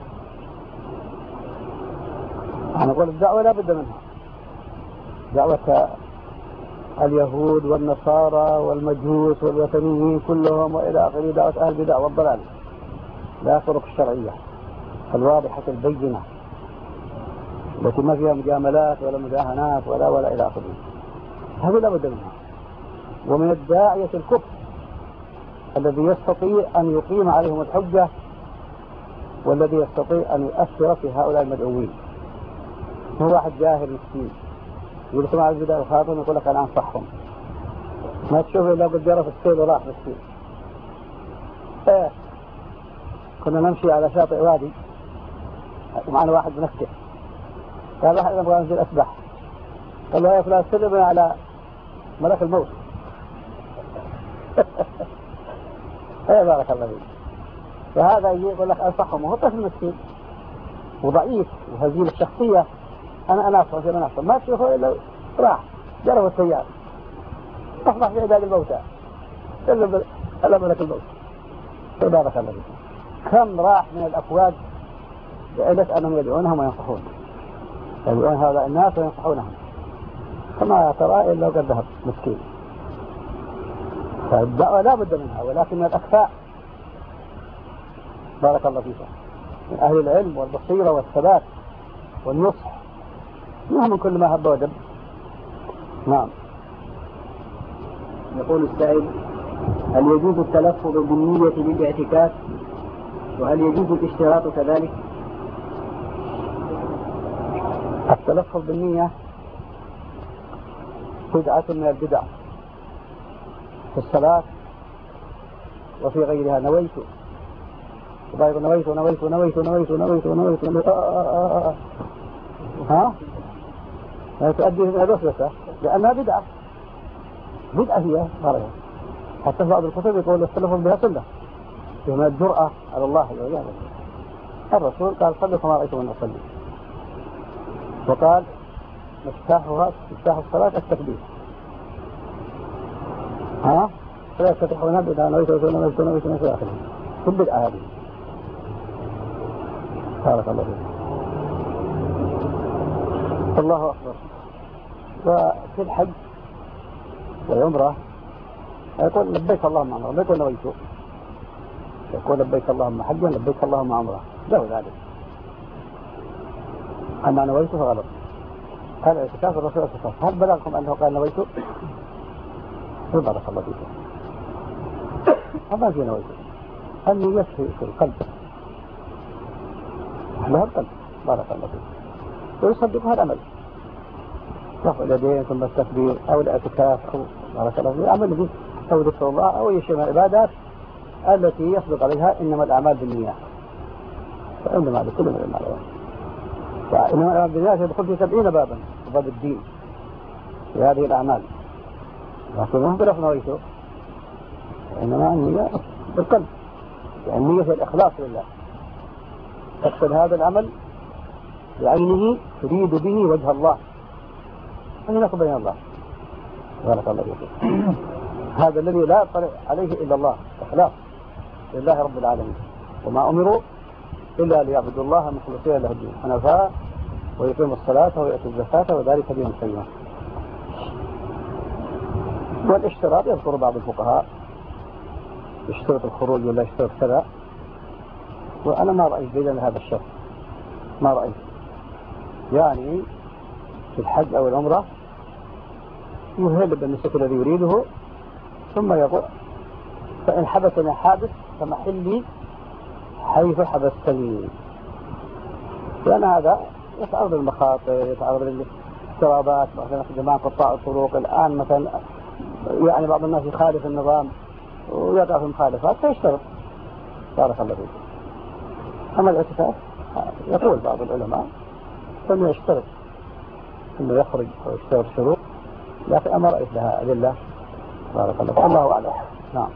أنا أقول الدعوة لا بد منها، دعوة اليهود والنصارى والمجوس والوثنيين كلهم وإلى آخره، دعوة أهل البدع والضلال، لا طرق الشرعية الواضحة البينة التي ما فيها مجاملات ولا مداهنات ولا ولا إلى آخره، هذه لا بد منها. ومن الداعية الكفر الذي يستطيع أن يقيم عليهم الحجة، والذي يستطيع أن يؤثر في هؤلاء المدعوين. هو واحد جاهل مسكين يقول لكم على البداية الخاطئين، يقول لك أنا أنصحهم، ما تشوفوا إلا قد جرى في السيل وراح مسكين. إيه كنا نمشي على شاطئ وادي ومعنا واحد بنفسه، قال واحد نبغى ننزل أسبح، قال له يا فلان سلمنا على ملك الموت. ايه بارك الله فيك. فهذا يجي يقول لك أنصحهم وهو طفل مسكين وضعيف وهزيل الشخصية، أنا أنا أصلا أنا أصلا ما تشوفه إلا راح جرى السيارة أصبح في عداد الموتى سلم على ملك الموت. بارك الله فيك. كم راح من الأفواج لعلة أنهم يدعونهم وينصحون، يدعون هؤلاء الناس وينصحونهم، كما ترى إلا قد ذهب مسكين. فالدعوة لا بد منها، ولكن من الأكفاء بارك الله فيك من أهل العلم والبصيرة والثبات والنصح، منهم من كل ما هب ودب. نعم. يقول السائل: هل يجوز التلفظ بالنية للاعتكاف؟ وهل يجوز الاشتراط كذلك؟ التلفظ بالنية بدعة من البدع في الصلاة وفي غيرها. نويت نويت نويت نويت نويت نويت نويت نويت نويت ها لا تؤدي إلى الوسوسة لأنها بدعة بدعة هي مرة. حتى بعض الكتب يقول التلفظ بها سنة، فيما الجرأة على الله والعياذ بالله. الرسول قال صلوا كما رأيتم أن أصلي، وقال مفتاحها مفتاح الصلاة التكبير. ها فلا تفتحون بدعة نويت نويت نويت نويت نويت آخره كل بدعة هذه. بارك الله فيك. الله أكبر. وفي الحج والعمرة يقول لبيك اللهم عمرة، لبيك ونويت، يقول لبيك اللهم حجا لبيك اللهم عمره له ذلك. أما نويته فغلط. هذا اعتكاف الرسول اعتكاف. هل بلغكم أنه قال نويته؟ بارك الله فيكم. ما في نويته. النية في القلب. لها القلب. بارك الله فيكم. ويصدقها الأمل. رفع اليدين ثم التكبير أو الاعتكاف أو بارك الله فيكم. العمل الذي أو ذكر الله أو أي شيء من العبادات التي يصدق عليها إنما الأعمال بالنيات. فإنما لكل من الأعمال. فإنما الأعمال بالنيات يدخل في سبعين بابا باب الدين في هذه الأعمال. لكن ما بلغ نويته. إنما النية بالقلب. يعني النية في الإخلاص لله. تقصد هذا العمل بعينه تريد به وجه الله. أن يكون بين الله. بارك الله فيكم. هذا الذي لا يطلع عليه إلا الله إخلاص لله رب العالمين. وما أمروا إلا ليعبدوا الله مخلصين له الدين حنفاء ويقيموا الصلاة ويؤتوا الزكاة وذلك دين القيم. والاشتراط يذكر بعض الفقهاء يشترط الخروج ولا يشترط كذا، وأنا ما رأيت بين هذا الشرط، ما رأيت. يعني في الحج أو العمرة يهل بالنسك الذي يريده ثم يقول فإن حبسني حادث فمحلي حيث حبستني. لأن هذا يتعرض للمخاطر، يتعرض للاضطرابات. مثلا في جماعة قطاع الطرق الآن مثلا يعني بعض الناس يخالف النظام ويقع في المخالفات فيشترط. بارك الله فيك. أما الاعتكاف يقول بعض العلماء أنه يشترط أنه يخرج ويشترط شروط، لكن أما رأيت لها أدلة. بارك الله فيك. الله أعلم. نعم.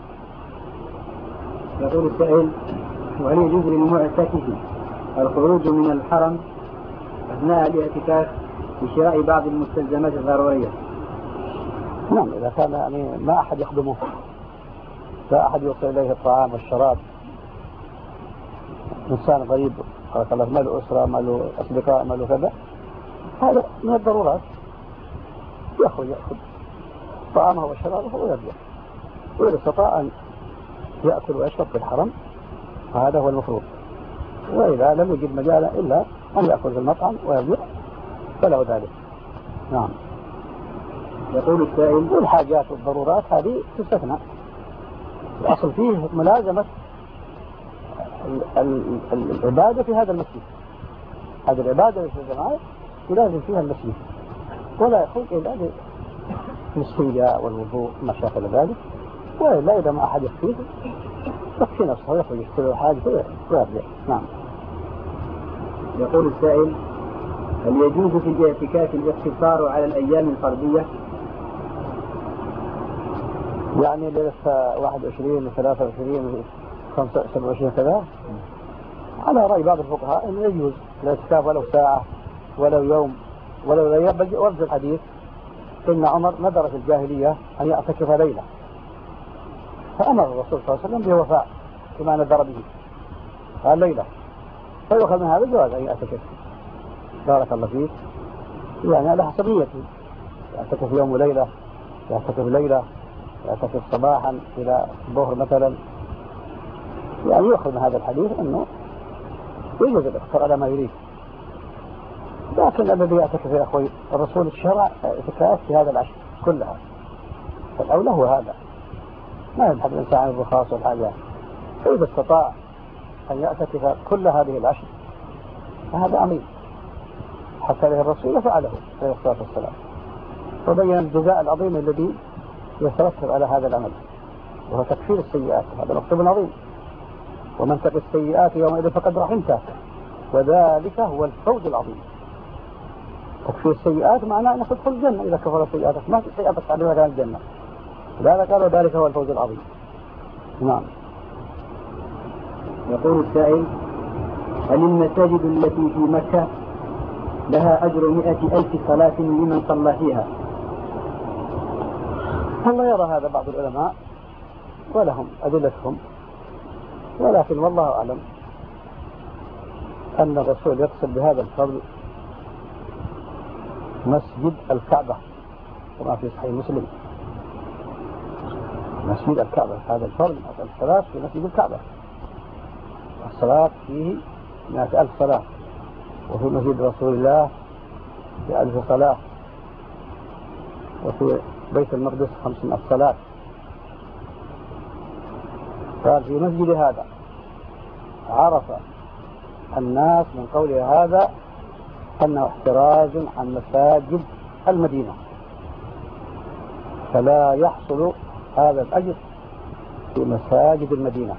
يقول السائل: وهل يجوز للمعتكف الخروج من الحرم أثناء الاعتكاف لشراء بعض المستلزمات الضرورية؟ نعم، إذا كان يعني ما أحد يخدمه، لا أحد يوصل إليه الطعام والشراب، إنسان غريب بارك الله، ما له أسرة، ما له أصدقاء، ما له كذا، هذا من الضرورات، يأخذ يأخذ طعامه وشرابه ويرجع. وإذا استطاع أن يأكل ويشرب في الحرم فهذا هو المفروض. وإذا لم يجد مجالا إلا أن يأكل في المطعم ويرجع فله ذلك. نعم. يقول السائل: والحاجات والضرورات هذه تستثنى. الأصل فيه ملازمة العبادة في هذا المسجد. هذه العبادة في الجماعة يلازم فيها المسجد، ولا يخرج إلا بالاستنجاء والوضوء ما شاكل ذلك. وإلا إذا ما أحد يخفيه يخفي نفسه ويخرج يشتري حاجة ويرجع. نعم. يقول السائل: هل يجوز في الاعتكاف الاقتصار على الأيام الفردية؟ يعني ليلة واحد وعشرين وثلاثة وعشرين وخمسة وعشرين كذا، على رأي بعض الفقهاء أنه يجوز الاعتكاف ولو ساعة ولو يوم ولو ليلة. بل ورد الحديث إن عمر نذر في الجاهلية أن يعتكف ليلة، فأمر الرسول صلى الله عليه وسلم بوفاء بما نذر به، قال ليلة، فيؤخذ من هذا الجواز أن يعتكف. بارك الله فيك. يعني على حسب نيته، يعتكف يوم وليلة، يعتكف ليلة، يعتكف صباحا إلى الظهر مثلا. يعني يؤخذ من هذا الحديث أنه يجوز الاختيار على ما يريد. لكن الذي يعتكف يا أخوي الرسول الشرع اعتكاف في هذا العشر كلها، فالأولى هو هذا، ما يبحث الإنسان عن الرخاص والحاجات. فإذا استطاع أن يعتكف كل هذه العشر فهذا عميل حتى له الرسول فعله عليه الصلاة والسلام، وبين الجزاء العظيم الذي يترتب على هذا العمل، وهو تكفير السيئات. هذا مكتوب عظيم: ومن تقي السيئات يومئذ فقد رحمته وذلك هو الفوز العظيم. تكفير السيئات معناه أنك تدخل الجنة إذا كفر سيئاتك، ما في سيئاتك تعلمها كان الجنة. لذلك قالوا ذلك هو الفوز العظيم. نعم. يقول السائل: هل المساجد التي في مكة لها أجر مئة ألف صلاة لمن صلى فيها؟ والله يرى هذا بعض العلماء ولهم أدلتهم، ولكن والله أعلم أن الرسول يقصد بهذا الفضل مسجد الكعبة، كما في صحيح مسلم. مسجد الكعبة هذا الفضل الثلاث في مسجد الكعبة، الصلاة فيه مئة ألف صلاة، وفي مسجد رسول الله في ألف صلاة، وفي بيت المقدس خمسمائة صلاة. قال في مسجد هذا عرف الناس من قول هذا أنه احتراز عن مساجد المدينة، فلا يحصل هذا الأجر في مساجد المدينة،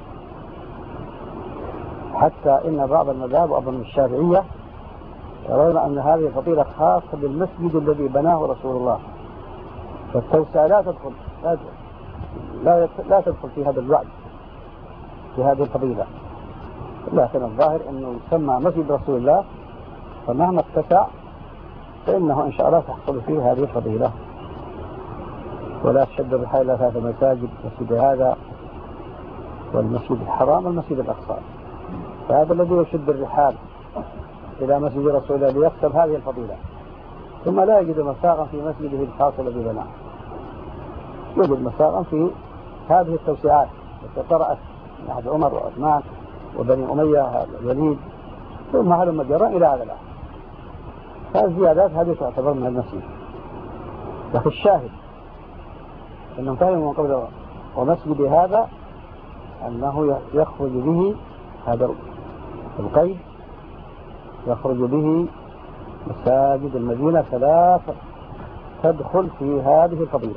حتى إن بعض المذاهب وأظن الشافعية يرون أن هذه فضيلة خاصة بالمسجد الذي بناه رسول الله، فالتوسعة لا تدخل لا لا, لا تدخل في هذا الوعد في هذه الفضيلة، لكن الظاهر أنه يسمى مسجد رسول الله، فمهما اتسع فإنه إن شاء الله تحصل فيه هذه الفضيلة. ولا تشد الرحال إلى ثلاث مساجد، مسجد هذا والمسجد الحرام والمسجد الأقصى، فهذا الذي يشد الرحال إلى مسجد رسول الله ليكسب هذه الفضيلة، ثم لا يجد مساغا في مسجده الخاص الذي بناه، يوجد مساغا في هذه التوسعات التي طرأت من أحد عمر وعثمان وبني أمية الوليد ثم هلم جرا إلى هذا الآن. فالزيادات هذه تعتبر من المسجد. لكن الشاهد أنهم فهموا من قبل ومسجد هذا أنه يخرج به هذا القيد، يخرج به مساجد المدينة ثلاثة تدخل في هذه الفضيلة.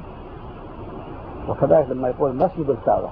وكذلك لما يقول مسجد الكعبة،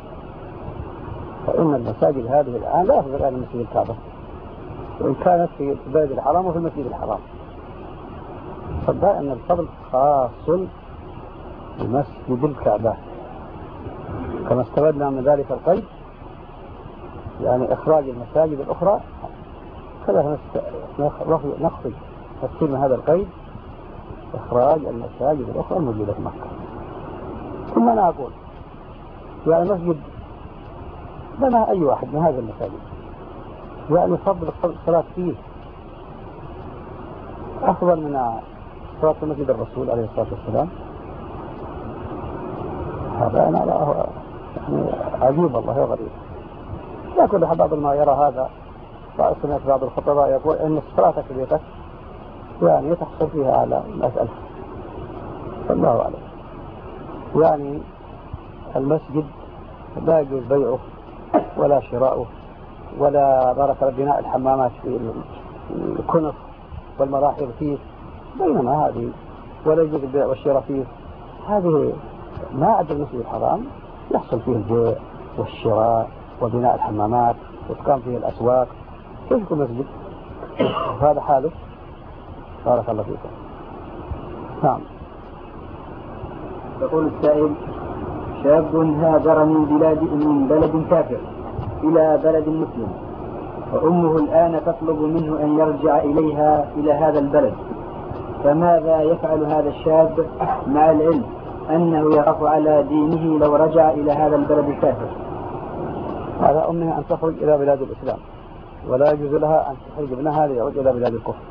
فإن المساجد هذه الآن لا يفضل الآن مسجد الكعبة، وإن كانت في البلد الحرام وفي المسجد الحرام، فالظاهر أن الفضل خاص بمسجد الكعبة، كما استفدنا من ذلك القيد يعني إخراج المساجد الأخرى، كذا نخرج تفسير من هذا القيد إخراج المساجد الأخرى الموجودة في مكة. ثم أنا أقول يعني مسجد بنى أي واحد من هذا المساجد، يعني فضل الصلاة فيه أفضل من صلاة مسجد الرسول عليه الصلاة والسلام. هذا أنا أراه يعني عجيب والله وغريب. لكن بعض ما يرى هذا، سمعت بعض الخطباء يقول إن الصلاة في بيتك يعني تحصل فيها على مئة ألف، فالله أعلم. يعني المسجد لا يجوز بيعه ولا شراؤه ولا بارك بناء الحمامات في الكنف والمراحل فيه، بينما هذه ولا يجوز البيع والشراء فيه. هذه ما عدا المسجد الحرام يحصل فيه البيع والشراء وبناء الحمامات وتقام فيه الأسواق، كيف يكون مسجد؟ هذا حاله. بارك الله فيكم. نعم. يقول السائل: شاب هاجر من بلاد من بلد كافر إلى بلد مسلم، وأمه الآن تطلب منه أن يرجع إليها إلى هذا البلد، فماذا يفعل هذا الشاب مع العلم أنه يخاف على دينه لو رجع إلى هذا البلد الكافر؟ على أمها أن تخرج إلى بلاد الإسلام، ولا يجوز لها أن تخرج ابنها ليعود إلى بلاد الكفر،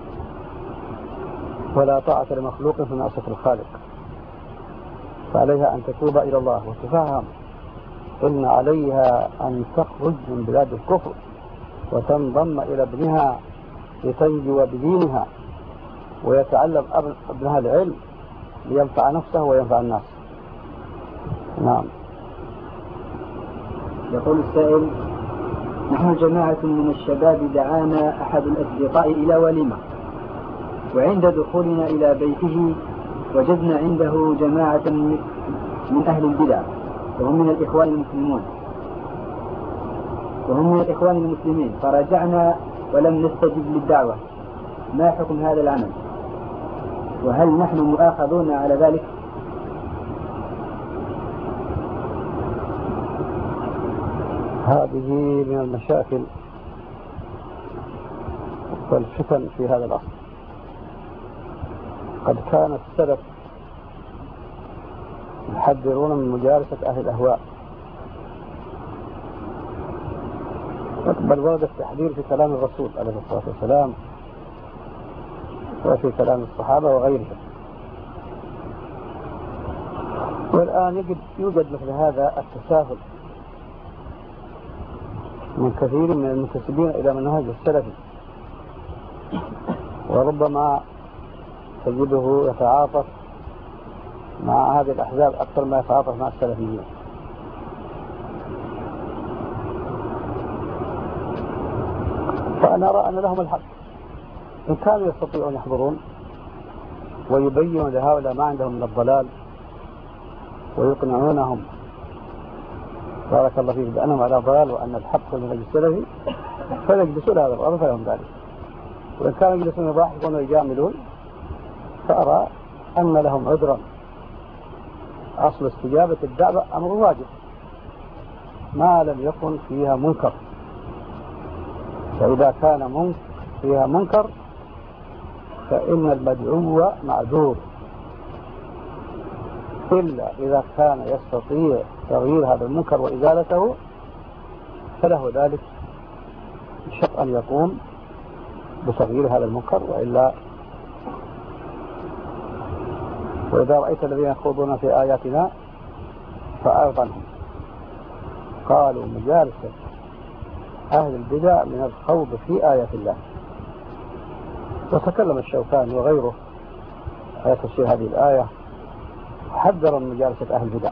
ولا طاعة لمخلوق في معصية الخالق، فعليها أن تتوب إلى الله وتفهم إن عليها أن تخرج من بلاد الكفر وتنضم إلى ابنها لتنجو بدينها، ويتعلم ابنها العلم لينفع نفسه وينفع الناس. نعم. يقول السائل: نحن جماعة من الشباب دعانا أحد الأصدقاء إلى وليمة، وعند دخولنا إلى بيته وجدنا عنده جماعة من أهل البدع، وهم من الإخوان المسلمون وهم من الإخوان المسلمين فرجعنا ولم نستجب للدعوة، ما حكم هذا العمل؟ وهل نحن مؤاخذون على ذلك؟ هذه من المشاكل والفتن في هذا الأصل. قد كان السلف يحذرون من مجالسة أهل الأهواء، بل ورد التحذير في كلام الرسول عليه الصلاة والسلام وفي كلام الصحابة وغيرهم. والآن يوجد مثل هذا التساهل من كثير من المنتسبين إلى منهج السلفي، وربما تجده يتعاطف مع هذه الأحزاب أكثر ما يتعاطف مع السلفيين. فأنا أرى أن لهم الحق إن كانوا يستطيعون يحضرون ويبينوا لهؤلاء ما عندهم من الضلال ويقنعونهم بارك الله فيك بأنهم على ضلال وأن الحق في المنهج السلفي، فيجلسون هذا الأمر فلهم ذلك. وإن كانوا يجلسون يضاحكون ويجاملون فأرى أن لهم عذرا. أصل استجابة الدعوة أمر واجب ما لم يكن فيها منكر، فإذا كان منكر فيها منكر فإن المدعو معذور، إلا إذا كان يستطيع تغيير هذا المنكر وإزالته فله ذلك شق أن يقوم بتغيير هذا المنكر، وإلا وإذا رأيت الذين يخوضون في آياتنا فأعرض عنهم. قالوا مجالسة أهل البدع من الخوض في آيات الله. وتكلم الشوكاني وغيره على تفسير هذه الآية وحذر من مجالسة أهل البدع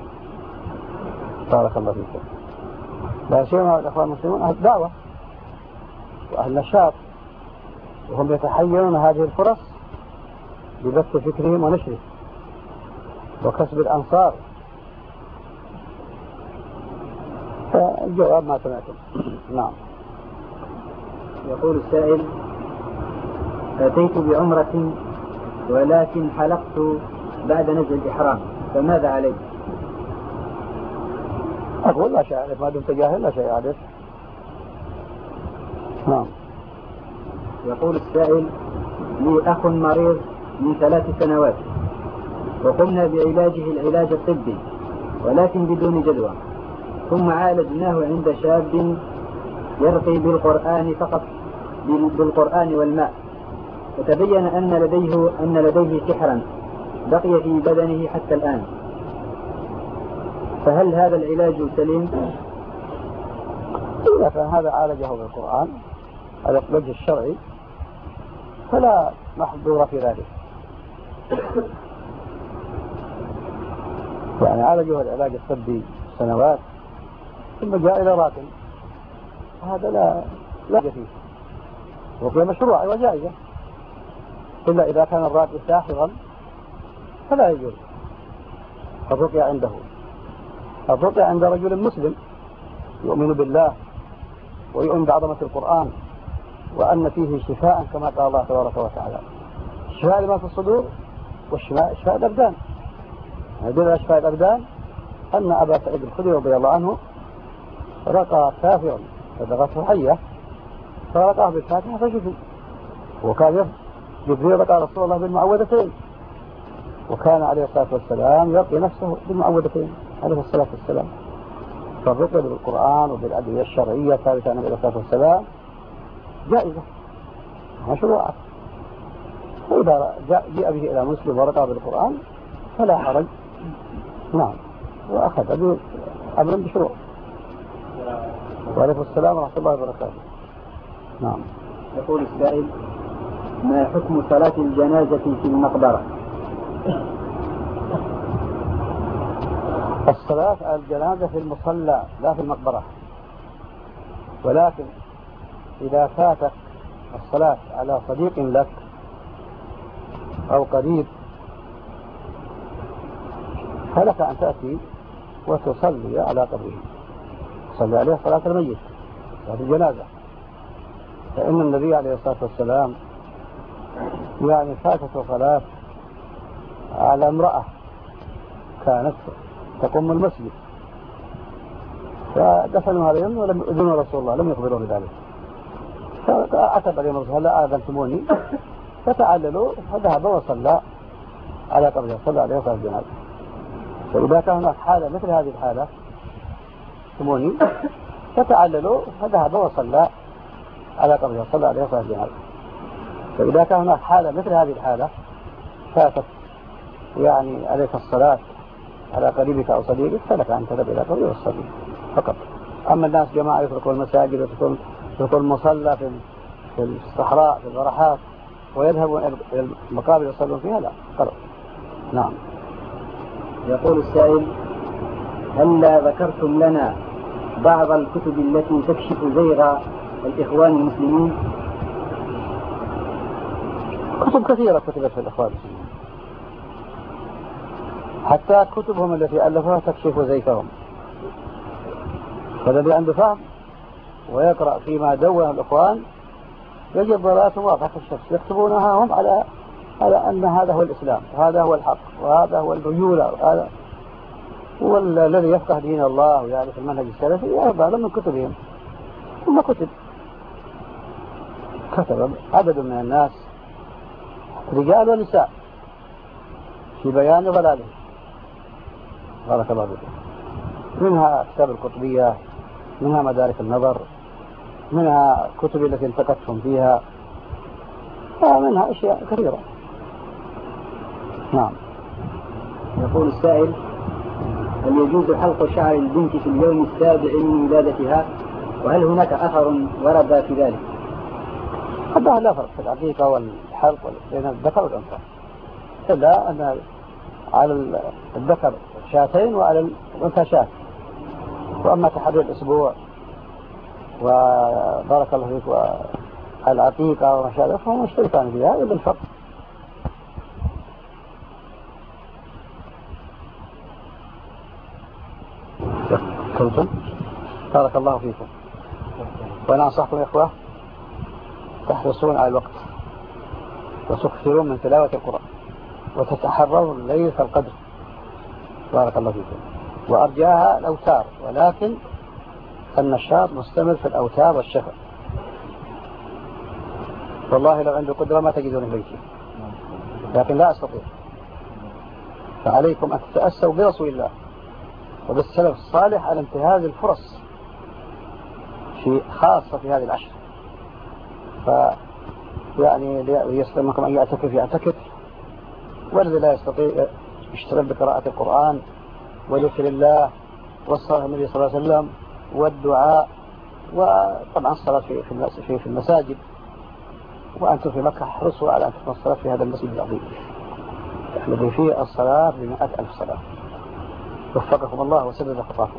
بارك الله فيكم. لا سيما الأخوان المسلمون أهل دعوة وأهل نشاط، وهم يتحيرون هذه الفرص ببث فكرهم ونشره وكسب الأنصار. فالجواب ما سمعتم. نعم. يقول السائل: أتيت بعمرة ولكن حلقت بعد نزع الإحرام، فماذا علي؟ أقول لا شيء عليك، ما دمت جاهل لا شيء عليك. نعم. يقول السائل: لي أخ مريض من ثلاث سنوات وقمنا بعلاجه العلاج الطبي ولكن بدون جدوى، ثم عالجناه عند شاب يرقي بالقرآن فقط بالقرآن والماء، وتبين أن لديه أن لديه سحرا بقي في بدنه حتى الآن، فهل هذا العلاج سليم؟ إذا كان هذا عالجه بالقرآن على الوجه الشرعي فلا محظور في ذلك. يعني عالجه العلاج الطبي سنوات ثم جاء إلى راكن، هذا لا لا فيه، وهي مشروع وجائزة، إلا إذا كان الراكن ساحرا فلا يجوز الرقية عنده. الرقية عند رجل مسلم يؤمن بالله ويؤمن بعظمة القرآن وأن فيه شفاء كما قال الله تبارك وتعالى، الشفاء لما في الصدور والشفاء شفاء الأبدان. يدل شفاء الأبدان أن أبا سعيد الخدري رضي الله عنه رقى كافرا فدغته حية فرقاه بالفاتحة فشفي، وكان جبريل رقى رسول الله بالمعوذتين، وكان عليه الصلاة والسلام يرقي نفسه بالمعوذتين عليه الصلاة والسلام. فالرقية بالقرآن وبالأدوية الشرعية ثابتة عن عليه الصلاة والسلام جائزة مشروعة، وإذا جاء جاء به إلى مسلم ورقى بالقرآن فلا حرج. نعم. وأخذ أبي أمر بشروع. وعليكم السلام ورحمة الله وبركاته. نعم. يقول السائل: ما حكم صلاة الجنازة في المقبرة؟ الصلاة على الجنازة في المصلى لا في المقبرة، ولكن إذا فاتك الصلاة على صديق لك أو قريب فلك أن تأتي وتصلي على قبره، تصلي عليه صلاة الميت صلاة الجنازة، فإن النبي عليه الصلاة والسلام يعني فاتته صلاة على امرأة كانت تقوم المسجد فدفنوا عليهم ولم يؤذنوا رسول الله، لم يخبروا بذلك، فأتى عليهم الرسول: هلا آذنتموني؟ فتعللوا فذهب وصلى على قبره، صلى عليه صلاة الجنازة. فإذا كان هناك حالة مثل هذه الحالة تموني فتعللوا فذهب وصلى على قبره، صلى عليه صلاة الجنازة. فإذا كان هناك حالة مثل هذه الحالة فاتت يعني عليك الصلاة على قريبك أو صديقك فلك أن تذهب إلى قبره وتصلي فقط. أما الناس جماعة يتركوا المساجد ويتركوا المصلى في في الصحراء في البرحات ويذهبوا إلى المقابر يصلون فيها، لا خلاص. نعم. يقول السائل: هل ذكرتم لنا بعض الكتب التي تكشف زيغ الإخوان المسلمين؟ كتب كثيرة كتبت في الإخوان المسلمين، حتى كتبهم التي ألفوها تكشف زيفهم. فالذي عنده فهم ويقرأ فيما دونه الإخوان يجد ضلالات واضحة في الشمس، يكتبونها هم على على أن هذا هو الإسلام وهذا هو الحق وهذا هو الرجولة وهذا هو الذي يفقه دين الله ويعرف المنهج السلفي، هذا من كتبهم. ثم كتب كتب عدد من الناس رجال ونساء في بيان ضلالهم، بارك الله فيكم. منها كتاب القطبية، منها مدارك النظر، منها كتب التي انتقدتهم فيها، منها أشياء كثيرة. نعم. يقول السائل: هل يجوز حلق شعر البنت في اليوم السابع من ولادتها؟ وهل هناك أثر ورد في ذلك؟ هذا لا فرق في العقيقة والحلق بين الذكر والأنثى، إلا أن على الذكر شاتين وعلى الأنثى شات. وأما تحرير الأسبوع وبارك الله فيك والعقيقة وما شابه فهم مشتركان فيها إلا الفرق. كنتم بارك الله فيكم. وأنا أنصحكم يا إخوة تحرصون على الوقت وتكثرون من تلاوة القرآن وتتحرروا الليل القدر، بارك الله فيكم. وأرجاها الأوتار، ولكن النشاط مستمر في الأوتار والشفع. والله لو عندي قدرة ما تجدون بيتي، لكن لا أستطيع. فعليكم أن تتأسوا برسول الله وبالسلف الصالح على انتهاز الفرص في خاصة في هذه العشر. ف يعني يسلمكم أن يعتكف يعتكف، والذي لا يستطيع يشتغل بقراءة القرآن وذكر الله والصلاة على النبي صلى الله عليه وسلم والدعاء، وطبعا الصلاة في في في المساجد. وأنتم في مكة احرصوا على أن تكون الصلاة في هذا المسجد العظيم الذي فيه الصلاة بمئة ألف صلاة. وفقكم الله وسدد خطاكم.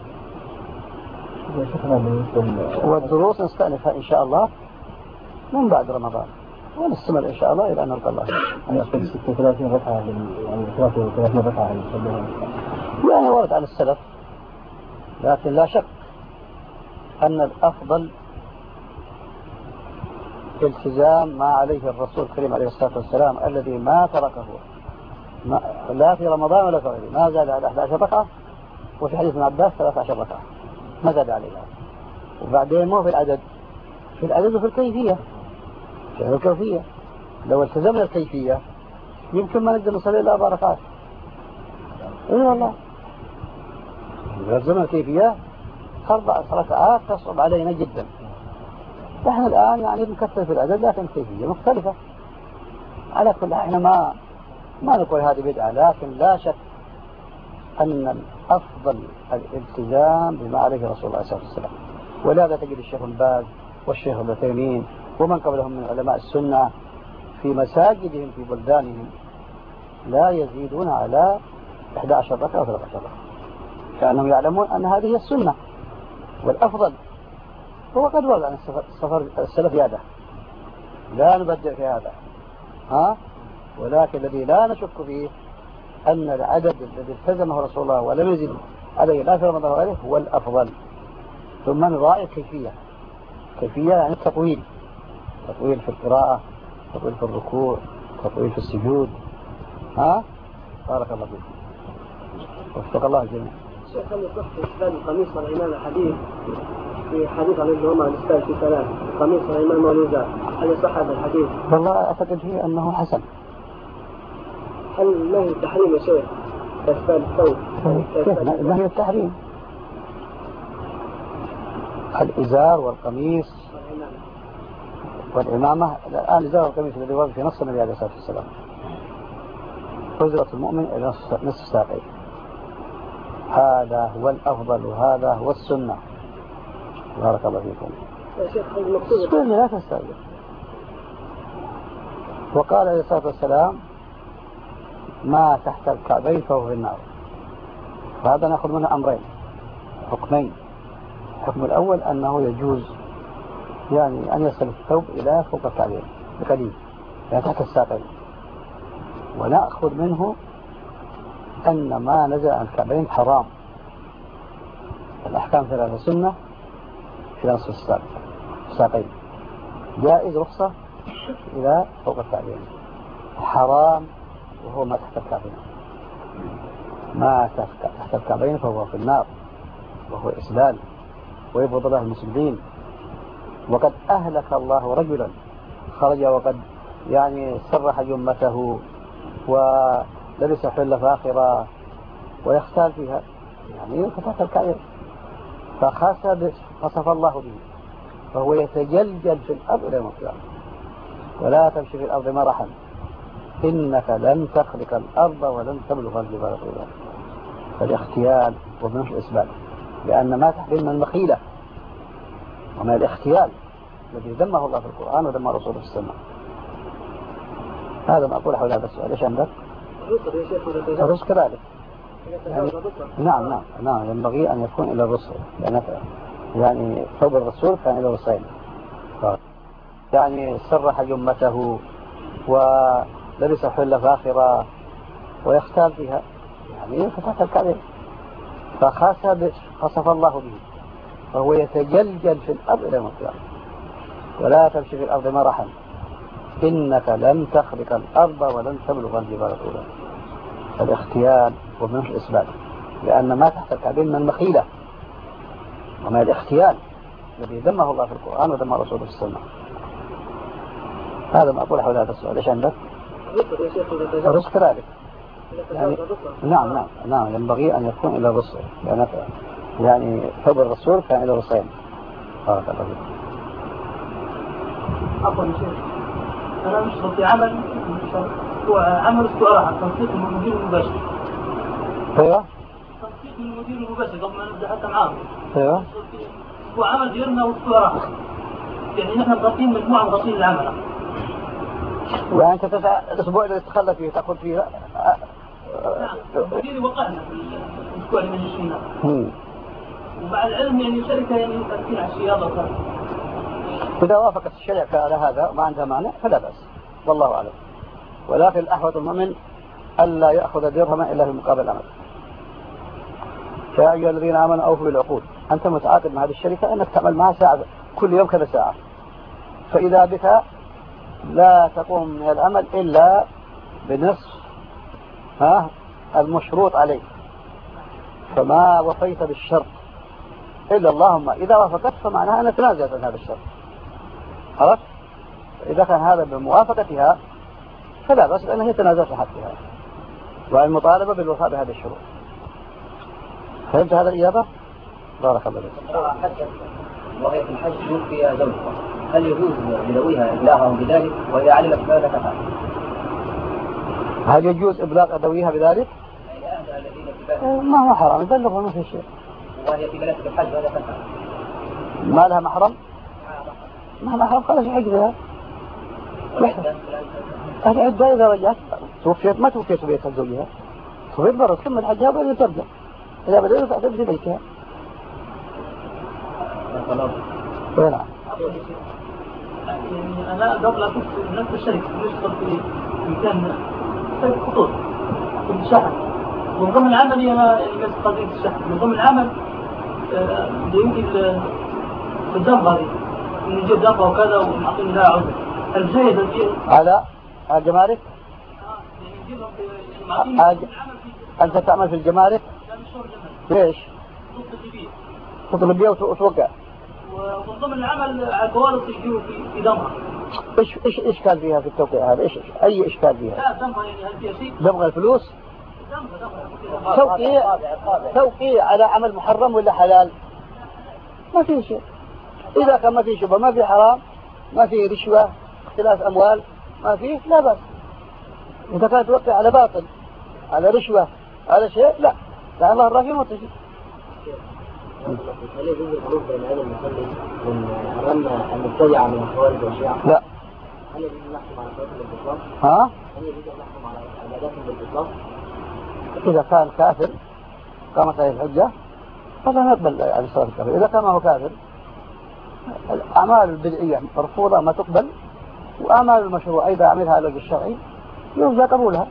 والدروس نستأنفها إن شاء الله من بعد رمضان ونستمر إن شاء الله إلى أن نلقى الله. أنا ستة وثلاثين ركعة يعني ثلاثة وثلاثين ركعة يعني ورد عن السلف، لكن لا شك أن الأفضل التزام ما عليه الرسول الكريم عليه الصلاة والسلام الذي ما تركه ما لا في رمضان ولا في غيره، ما زاد على أحد عشر ركعة، وفي حديث ابن عباس ثلاثة عشر ركعة ما زاد عليها. وبعدين مو في العدد، في العدد وفي الكيفية. في الكيفية لو التزمنا الكيفية يمكن ما نقدر نصلي إلا أربع ركعات. إيه والله لو التزمنا الكيفية أربع ركعات تصعب علينا جدا. نحن الآن يعني بنكثر في العدد لكن الكيفية مختلفة. على كل حال ما ما نقول هذه بدعة، لكن لا شك أن الأفضل الالتزام بما عليه رسول الله صلى الله عليه وسلم. ولهذا تجد الشيخ ابن باز والشيخ ابن عثيمين ومن قبلهم من علماء السنة في مساجدهم في بلدانهم لا يزيدون على إحدى عشرة ركعة أو ثلاثة عشر ركعة، كأنهم يعلمون أن هذه هي السنة والأفضل. هو قد ورد عن السفر السلف هذا، لا نبدع في هذا ها، ولكن الذي لا نشك فيه أن العدد الذي التزمه رسول الله ولم يزد عليه لا في رمضان وغيره هو الأفضل. ثم نراعي الكيفية، كيفية يعني التطويل، تطويل في القراءة، تطويل في الركوع، تطويل في السجود ها. بارك الله فيك وفق الله الجميع. شيخ هل يصح إسبال القميص والعمامة الحديث في حديث عن ابن عمر الإسبال في ثلاث القميص والعمامة والوزار، هل يصح هذا الحديث؟ والله أعتقد فيه أنه حسن. هل نهي التحريم يا شيخ إسبال الثوب؟ نهي التحريم الإزار والقميص والعمامة. الآن الإزار والقميص الذي ورد في نص النبي عليه الصلاة والسلام حزرة المؤمن إلى نصف ساقيه، هذا هو الأفضل وهذا هو السنة. بارك الله فيكم. يا شيخ المقصود سؤالي لا تستعجل. وقال عليه الصلاة والسلام ما تحت الكعبين فهو في النار. فهذا نأخذ منه أمرين حكمين. الحكم الأول أنه يجوز يعني أن يصل الثوب إلى فوق الكعبين بقليل يعني تحت الساقين. ونأخذ منه أن ما نزل عن الكعبين حرام. الأحكام ثلاثة: سنة إلى نصف الساق الساقين، جائز رخصة إلى فوق الكعبين، حرام وهو ما تحت الكعبين. ما تحت الكعبين فهو في النار وهو إسلال ويبغض الله المسلمين. وقد أهلك الله رجلا خرج وقد يعني سرح جمته ولبس حلة فاخرة ويختال فيها يعني فتحت الكعبين فخسف الله به فهو يتجلجل في الأرض إلى يوم القيامة. ولا تمشي في الأرض مرحا إنك لن تخلق الأرض ولن تبلغ الجبال طولا. فالاختيال ومنه الإسباب لأن ما تحرم من المخيلة وما الاختيال الذي ذمه الله في القرآن وذمه رسوله في السنة. هذا ما أقول حول هذا السؤال. إيش عندك؟ الرزق كذلك يعني نعم نعم نعم ينبغي أن يكون إلى الرسل يعني, يعني ثوب الرسول كان إلى الرسول يعني سرح جمته ولبس حلة فاخرة ويختال فيها يعني فتحت الكعبين فخسف الله به فهو يتجلجل في الأرض إلى يوم القيامة. ولا تمشي في الأرض مرحا إنك لن تخلق الأرض ولن تبلغ الجبال طولا. فالاختيال ومنه الإسباب لأن ما تحت الكعبين من المخيلة وما الاختيال الذي ذمه الله في القرآن وذمه رسوله في السنة. هذا ما أقول حول هذا السؤال. إيش عندك؟ الرزق كذلك يعني نعم نعم نعم ينبغي أن يكون إلى الرسل يعني, يعني ثوب الرسول كان إلى الرسول. بارك الله فيك. عفوا يا شيخ أنا مشتغل في عمل هو عمل استعارة تنسيق من المدير المباشر. ايوه تنسيق من المدير المباشر قبل ما نبدأ حتى معاهم. ايوه هو عمل ديرنا واستعارة يعني نحن مغطين مجموعة مغطين العمل. يعني أنت تسعى الأسبوع اللي تتخلى فيه تأخذ فيه. نعم المدير وقعنا في الأسبوع اللي مجلس فينا. ومع العلم يعني الشركة يعني تركين على السياضة وكذا. إذا وافقت الشركة على هذا ما عندها مانع فلا بأس والله أعلم. ولكن الأحوط المؤمن ألا يأخذ درهما إلا في مقابل الأمل. يا أيها الذين آمنوا أوفوا بالعقود. أنت متعاقد مع هذه الشركة أنك تعمل معها ساعة كل يوم كذا ساعة. فإذا بك لا تقوم من العمل إلا بنصف ها المشروط عليك فما وفيت بالشرط إلا اللهم إذا وافقت فمعناها أن تنازلت عن هذا الشرط. عرفت؟ إذا كان هذا بموافقتها فلا بس لأنها هي تنازلت حقها والمطالبة بالوفاء بهذه الشروط. فهمت هذا الإجابة؟ بارك الله فيك. حجت وهي في الحج توفي زوجها هل يجوز لذويها إبلاغهم بذلك وإذا علمت ماذا تفعل؟ هل يجوز إبلاغ ذويها بذلك؟ ما هو حرام يبلغوا ما في شيء. وهي في بلد الحج ماذا تفعل؟ ما لها محرم؟ ما لها محرم خلاص يحج بها. هذه عدة إذا رجعت توفيت ما توفيت بيتها زوجها توفيت برا تكمل حجها وبعدين ترجع إذا بدأت تعتد في بيتها. نعم. يعني أنا قبل أكون في نفس الشركة نشتغل في مكان شركة خطوط في الشحن ونظام العمل أنا اللي بس قضية الشحن نظام العمل يمكن في الدم هذه نجيب دفع وكذا ونعطيني لها عذر الجيد الجيد على الجمارك أنت تعمل في الجمارك ليش؟ تطلب البيئة وتوقع ونظام العمل على الكواليس يجيبوا في في دمها. ايش ايش اشكال فيها في التوقيع هذا؟ ايش اي اشكال فيها؟ لا دمها يعني هل فيها شيء؟ دمغ الفلوس؟ دمها دمها توقيع توقيع على عمل محرم ولا حلال؟ ما في شيء. إذا كان ما في شبهة ما في حرام ما في رشوة اختلاف أموال ما في لا بأس. إذا كانت توقع على باطل على رشوة على شيء لا لا الله الرحيم وتجي. هل يجوز الخروج بين هذا المصلي من أمام المبتدعة من الخوارج والشيعة؟ لا. هل يجوز أن نحكم على صلاة بالإطلاق؟ ها؟ هل يجوز أن نحكم على عباداتهم بالإطلاق؟ إذا كان كافر قامت عليه الحجة فلا نقبل عن صلاة الكافر. إذا كان ما هو كافر الأعمال البدعية مرفوضة ما تقبل، وأعمال المشروع إذا عملها على الوجه الشرعي يرجى قبولها.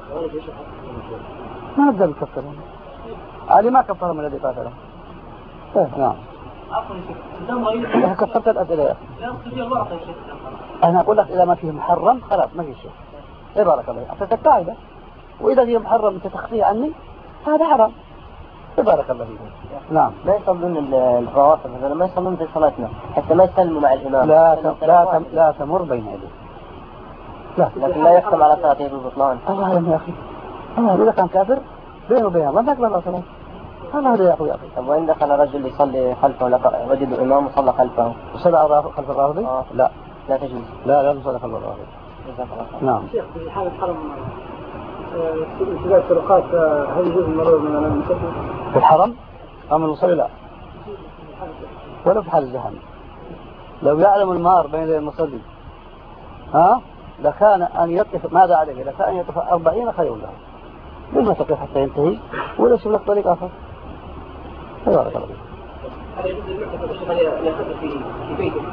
ما نقدر نكفرهم. علي ما كفرهم الذي قاتلهم. نعم. عفوا يا شيخ، إذا كفرت الأسئلة يا أخي. لا تستطيع الوقت يا شيخ. أنا أقول لك إذا ما فيه محرم خلاص ما في شيء. إيه بارك الله فيك. القاعدة. وإذا فيه محرم أنت تخفيه عني هذا حرام. إيه بارك الله فيك. نعم. لا يصلون الرواتب مثلا، ما يصلون في صلاتنا حتى ما يسلموا مع الإمام. لا تم لا تم لا تمر بين يديه. لا. لكن لا يحكم على صلاته بالبطلان. الله يا أخي. الله إذا كان كافر بينه وبين الله ما تقبل صلاته. الله هذا يا أخوي. طب وإن دخل رجل يصلي خلفه وجد إمام وصلى خلفه؟ صلى خلف الرافضي؟ آه. لا. لا تجوز. لا لا تصلي خلف الرافضي. نعم. شيخ في حالة حرم اتباع الطرقات هل يجوز المرور من أمام المسجد؟ في الحرم؟ أم المصلي لا. ولا في حال الجهنم. لو يعلم المار بين يدي المصلي ها لكان أن يقف ماذا عليه؟ لكان أن يقف أربعين خير له. لما تقف حتى ينتهي ولا يشوف لك طريق آخر. بارك الله فيك. هل يجوز المعتكف الشيخ أن يعتكف في في بيته؟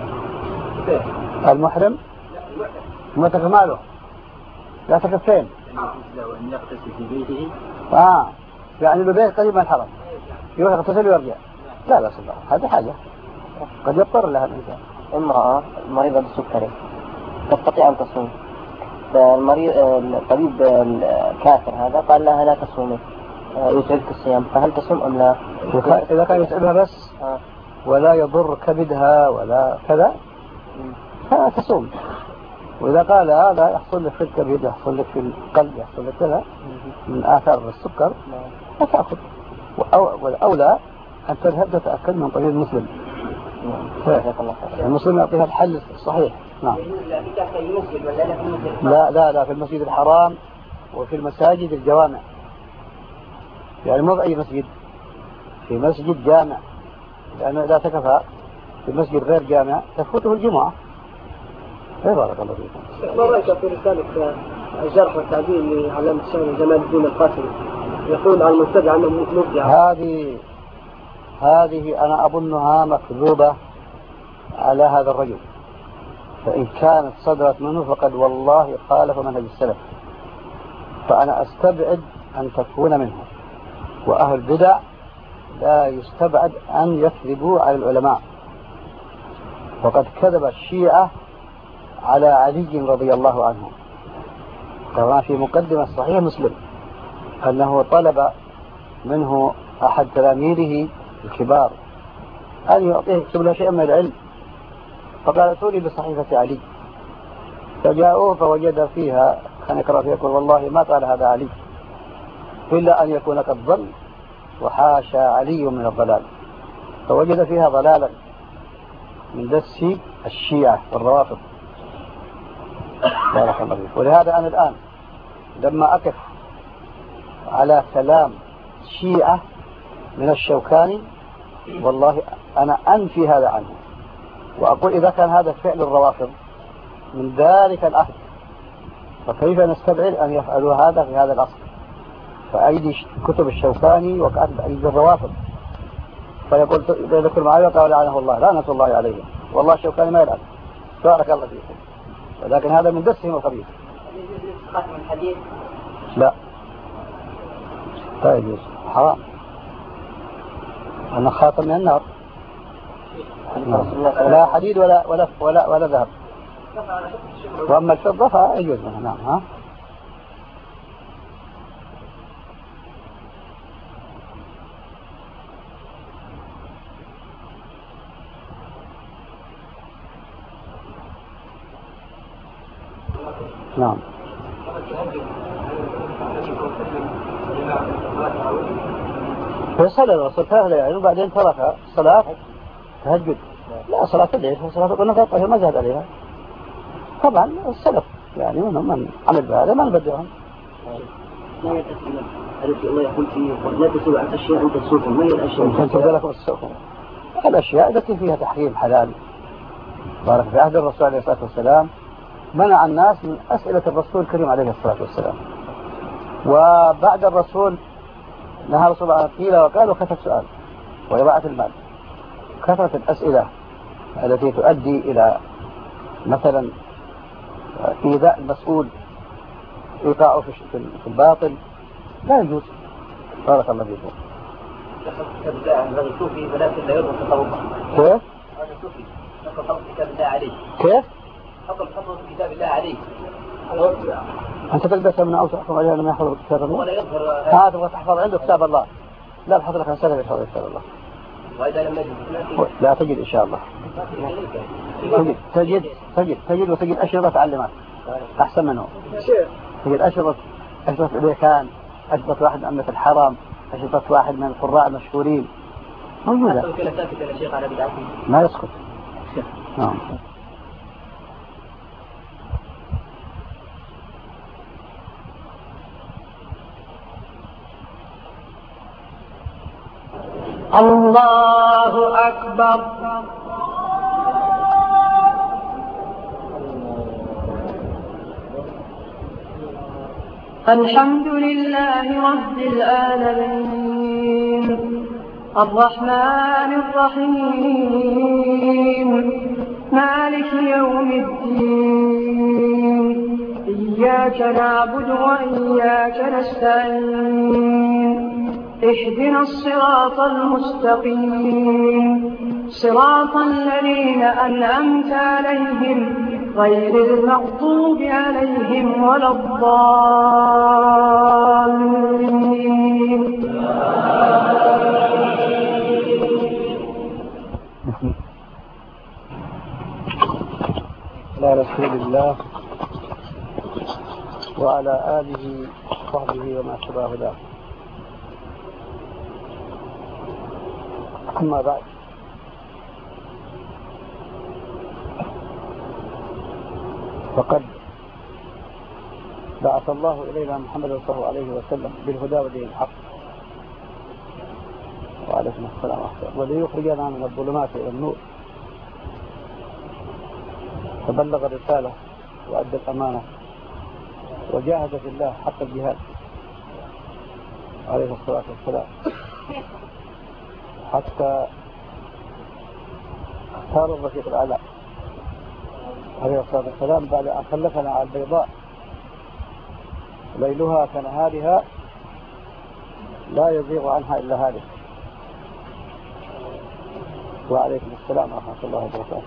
المحرم؟ المعتكف ماله؟ يعتكف فين؟ وأن يغتسل في بيته. آه يعني له بيت قريب من الحرم يروح يغتسل ويرجع. لا لا صدق هذه حاجة قد يضطر لها الإنسان. امرأة مريضة بالسكري تستطيع أن تصوم، فالمريض الطبيب الكافر هذا قال لها لا تصومي يتعبك الصيام، فهل تصوم أم لا؟ إذا كان يتعبها بس آه. ولا يضر كبدها ولا كذا فتصوم. وإذا قال هذا يحصل لك في الكبد يحصل لك في القلب يحصل لك كذا من آثار السكر فتأخذ. والأولى أن تذهب تتأكد من طبيب مسلم. المسلم يعطيها الحل الصحيح. نعم. لا لا لا في المسجد الحرام وفي المساجد الجوامع، يعني مو في أي مسجد، في مسجد جامع، لأنه إذا تكفى في مسجد غير جامع تفوته الجمعة. ايه بارك الله فيكم. ما رأيك في رسالة الجرح والتعديل لعلامة الشام جمال الدين القاسمي يقول على المبتدع أنه مبدع؟ هذه هذه أنا أظنها مكذوبة على هذا الرجل، فإن كانت صدرت منه فقد والله خالف منهج السلف، فأنا أستبعد أن تكون منه. وأهل البدع لا يستبعد أن يكذبوا على العلماء، وقد كذب الشيعة على علي رضي الله عنه كما في مقدمة صحيح مسلم أنه طلب منه أحد تلاميذه الكبار أن يعطيه يكتب له شيئا من العلم، فقال ائتوني بصحيفة علي، فجاءوه فوجد فيها كان يقرأ فيها يقول والله ما قال هذا علي إلا أن يكون قد ضل وحاشا علي من الضلال، فوجد فيها ضلالا من دس الشيعة والروافض. بارك الله فيك. ولهذا أنا الآن لما أقف على كلام شيعة من الشوكاني والله أنا أنفي هذا عنه، وأقول إذا كان هذا فعل الروافض من ذلك العهد فكيف نستبعد أن يفعلوا هذا في هذا العصر؟ فأيدي كتب الشوكاني وكانت بأيدي الروافض، فيقول يذكر معاوية قال لعنه الله لعنة الله عليه، والله الشوكاني ما يلعن. بارك الله فيكم. ولكن هذا من دسهم الخبيث. خاتم الحديث؟ لا لا يجوز، حرام. أنا خاتم من النار. لا حديد ولا ولا ولا ولا ذهب. وأما الفضة فيجوز منها. نعم. ها نعم. فصلى الرسول ثلاث ليالي وبعدين ترك صلاة تهجد. لا صلاة الليل صلاة قلنا طاهر ما زاد عليها. طبعا السلف يعني منهم من عمل بهذا ما نبدعهم. ما هي الأسئلة التي الله يقول فيه لا تسوء عن أشياء أن تسوكم؟ ما هي الأشياء التي الأشياء التي فيها تحريم حلال. بارك في عهد الرسول عليه الصلاة والسلام منع الناس من أسئلة الرسول الكريم عليه الصلاة والسلام، وبعد الرسول نهى رسول الله قيل وقال وكثرة سؤال وإضاعة المال. كثرة الأسئلة التي تؤدي إلى مثلا إيذاء المسؤول، إيقاعه في الباطل، لا يجوز. بارك الله فيكم. كتاب الله عن هذا الصوفي ولكن لا يرغب تطوقا. كيف؟ هذا الصوفي نقل خطوة كتاب الله عليه. كيف؟ نقل خطوة كتاب الله عليه. أنت تلبس من أوسع حكم عليها لما يحفظ كتاب الله؟ ولا يظهر هذا تبغى تحفظ عنده كتاب الله. لا بحث لك عن سنة يحفظ كتاب الله. وإذا لم يجد لا تجد إن شاء الله. تجد تجد تجد, تجد وتجد أشرطة تعلمات أحسن منه. تجد أشرطة أشرطة الإيكان، أشرطة واحد من أمة الحرم، أشرطة واحد من القراء المشهورين موجودة. ما يسكت. نعم. الله أكبر. الحمد لله رب العالمين الرحمن الرحيم مالك يوم الدين إياك نعبد وإياك نستعين اهدنا الصراط المستقيم صراط الذين أنعمت عليهم غير المغضوب عليهم ولا الضالين. على رسول الله وعلى آله وصحبه وما شبه ذلك. أما بعد، فقد بعث الله إلينا محمد صلى الله عليه وسلم بالهدى ودين الحق وعليكم السلام ورحمة الله وليخرجنا من الظلمات إلى النور، فبلغ الرسالة وأدى الأمانة وجاهد في الله حق الجهاد عليه الصلاة والسلام حتى اختار الرفيق الأعلى عليه الصلاة والسلام بعد أن خلفنا على البيضاء ليلها كنهارها لا يزيغ عنها إلا هالك. وعليكم السلام ورحمة الله وبركاته.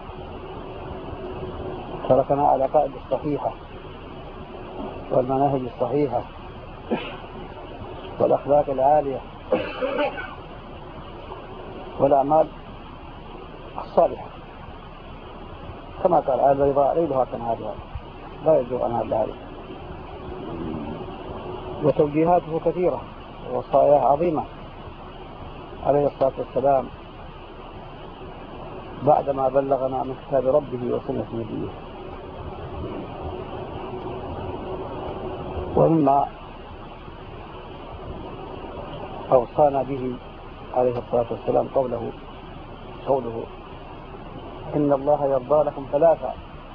تركنا على قائد الصحيحة والمناهج الصحيحة والأخلاق العالية والأعمال الصالحة، كما قال على البيضاء ليلها كنهارها لا يزيغ عنها إلا هالك. وتوجيهاته كثيرة ووصاياه عظيمة عليه الصلاة والسلام بعدما بلغنا من كتاب ربه وسنة نبيه. ومما أوصانا به عليه الصلاة والسلام قوله قوله إن الله يرضى لكم ثلاثة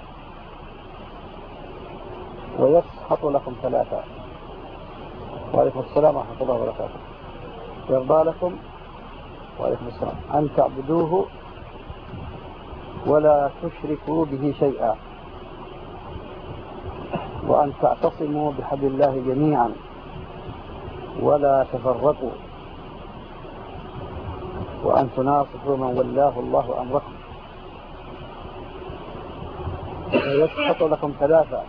ويسخط لكم ثلاثة. وعليكم السلام ورحمة الله وبركاته. يرضى لكم وعليكم السلام أن تعبدوه ولا تشركوا به شيئا، وأن تعتصموا بحبل الله جميعا ولا تفرقوا، وأن تناصحوا من ولاه الله أمركم. ويسخط لكم ثلاثة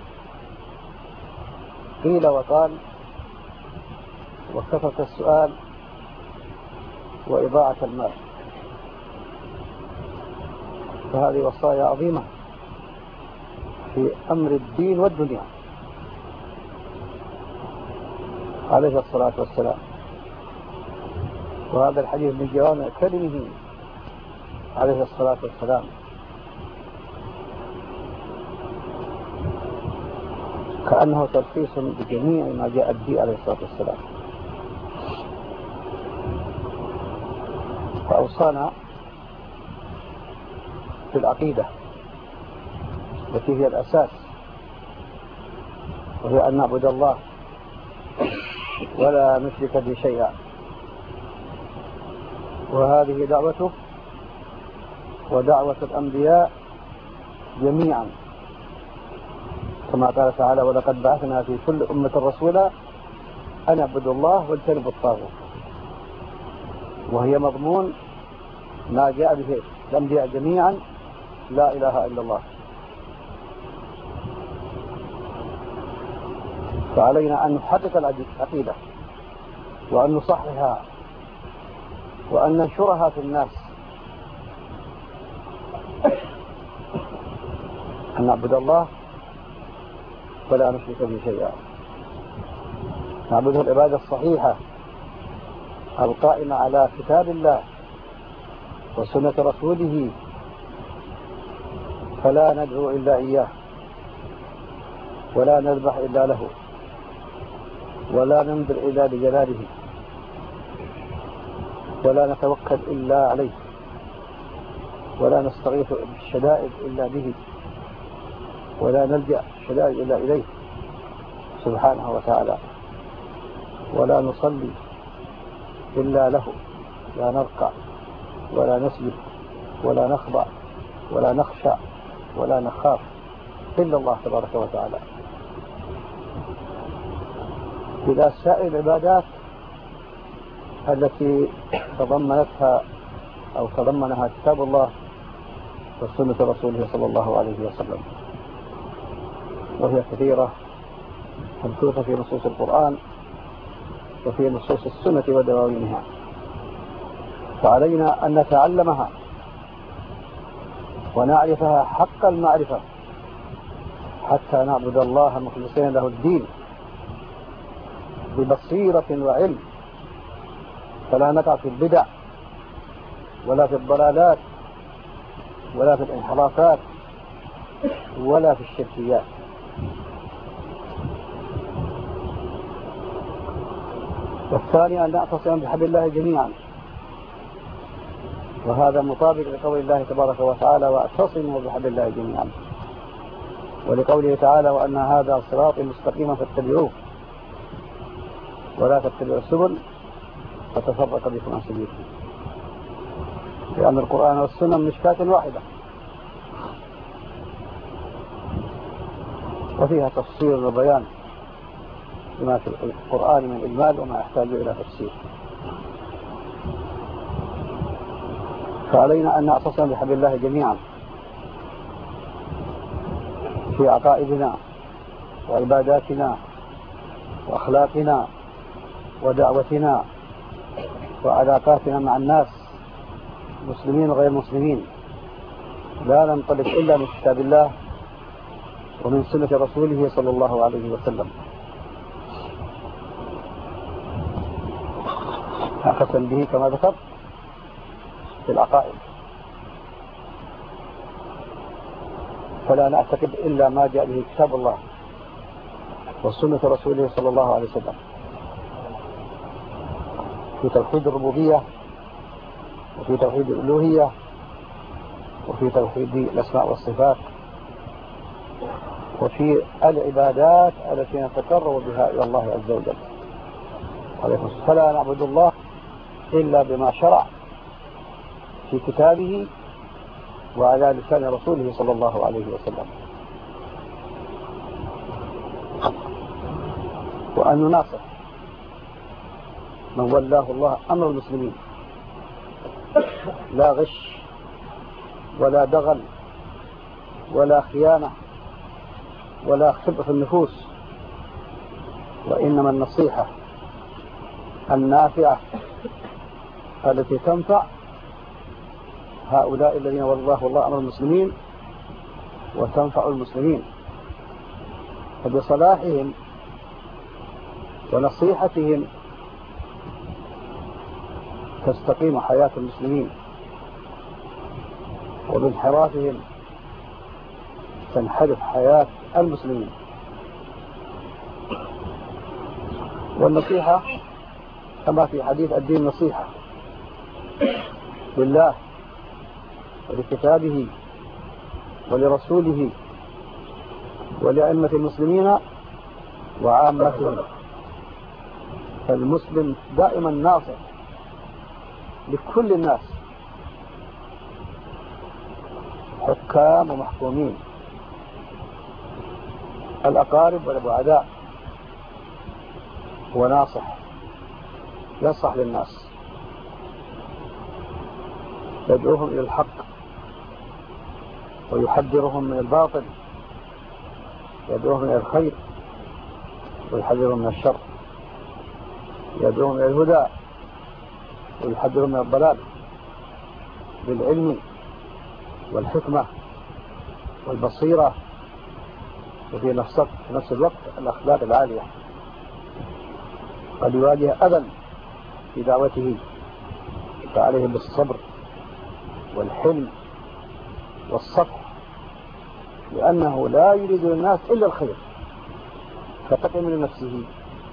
قيل وقال وكثرة السؤال وإضاعة المال. فهذه وصايا عظيمة في أمر الدين والدنيا عليه الصلاة والسلام. وهذا الحديث من جوامع كلمه عليه الصلاة والسلام. كأنه تلخيص بجميع ما جاء به عليه الصلاة والسلام. فأوصانا في العقيدة التي هي الأساس، وهي أن نعبد الله ولا نشرك به شيئا، وهذه دعوته ودعوة الأنبياء جميعا، كما قال تعالى: ولقد بعثنا في كل أمة رسولا أن اعبدوا الله واجتنبوا الطاغوت، وهي مضمون ما جاء به الأنبياء جميعا: لا إله إلا الله. فعلينا أن نحقق العقيدة وأن نصححها وأن ننشرها في الناس، أن نعبد الله ولا نشرك به شيئا، نعبده العبادة الصحيحة القائمة على كتاب الله وسنة رسوله، فلا ندعو إلا إياه، ولا نذبح إلا له، ولا ننذر إلا بجلاله، ولا نتوكل إلا عليه، ولا نستغيث بالشدائد إلا به، ولا نلجأ الشدائد إلا إليه سبحانه وتعالى، ولا نصلي إلا له، لا نركع ولا نسجد ولا نخضع ولا نخشع ولا نخاف إلا الله تبارك وتعالى. إلى سائر العبادات التي تضمنتها أو تضمنها كتاب الله وسنة رسوله صلى الله عليه وسلم، وهي كثيرة مذكورة في نصوص القرآن وفي نصوص السنة ودواوينها، فعلينا أن نتعلمها ونعرفها حق المعرفة حتى نعبد الله مخلصين له الدين ببصيرة وعلم، فلا نقع في البدع ولا في الضلالات ولا في الانحرافات ولا في الشركيات. والثاني أن نعتصم بحبل الله جميعا، وهذا مطابق لقول الله تبارك وتعالى: واعتصموا بحبل الله جميعا، ولقوله تعالى: وأن هذا صراطي مستقيما فاتبعوه ولا تتبعوا السبل فتفرق بكم عن سبيله، لأن القرآن والسنة مشكاة واحدة، وفيها تفسير وبيان لما في القرآن من إجمال وما يحتاج إلى تفسير. فعلينا أن نعتصم بحبل الله جميعا في عقائدنا وعباداتنا وأخلاقنا ودعوتنا وعلاقاتنا مع الناس مسلمين وغير مسلمين، لا ننطلق إلا من كتاب الله ومن سنة رسوله صلى الله عليه وسلم. نعتصم به كما ذكرت في العقائد، فلا نعتقد إلا ما جاء به كتاب الله وسنة رسوله صلى الله عليه وسلم في توحيد الربوبية وفي توحيد الألوهية وفي توحيد الأسماء والصفات وفي العبادات التي نتقرب بها إلى الله عز وجل. فلا نعبد الله إلا بما شرع في كتابه وعلى لسان رسوله صلى الله عليه وسلم، وأن نناصح من ولاه الله أمر المسلمين، لا غش ولا دغل ولا خيانة ولا خبث النفوس، وإنما النصيحة النافعة التي تنفع هؤلاء الذين والله الله أمر المسلمين وتنفع المسلمين، فبصلاحهم ونصيحتهم تستقيم حياة المسلمين، وبانحرافهم تنحرف حياة المسلمين. والنصيحة كما في حديث الدين نصيحة لله ولكتابه ولرسوله ولأئمة المسلمين وعامتهم. فالمسلم دائما ناصح لكل الناس، حكام ومحكومين، الأقارب والبعداء، هو ناصح ينصح للناس، يدعوهم إلى الحق ويحذرهم من الباطل، يدعوهم إلى الخير ويحذرهم من الشر، يدعوهم إلى الهدى ويحذرهم من الضلال بالعلم والحكمة والبصيرة، وفي نفس الوقت الأخلاق العالية. قد يواجه أذى في دعوته، فعليه بالصبر والحلم والصفح، لأنه لا يريد للناس إلا الخير فتقي من نفسه.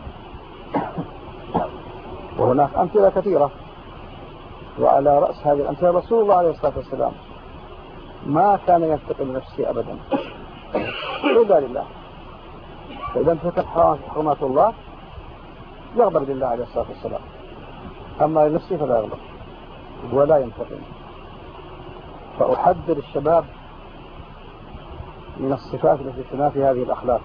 وهناك أمثلة كثيرة، وعلى رأس هذه الأمثلة رسول الله عليه الصلاة والسلام ما كان ينتقم من نفسه أبدا إلا لله، فإذا انتهكت حرمات الله يغضب لله عليه الصلاة والسلام، أما لنفسه فلا يغضب ولا ينتقم. فأحذر الشباب من الصفات التي تنافي هذه الأخلاق،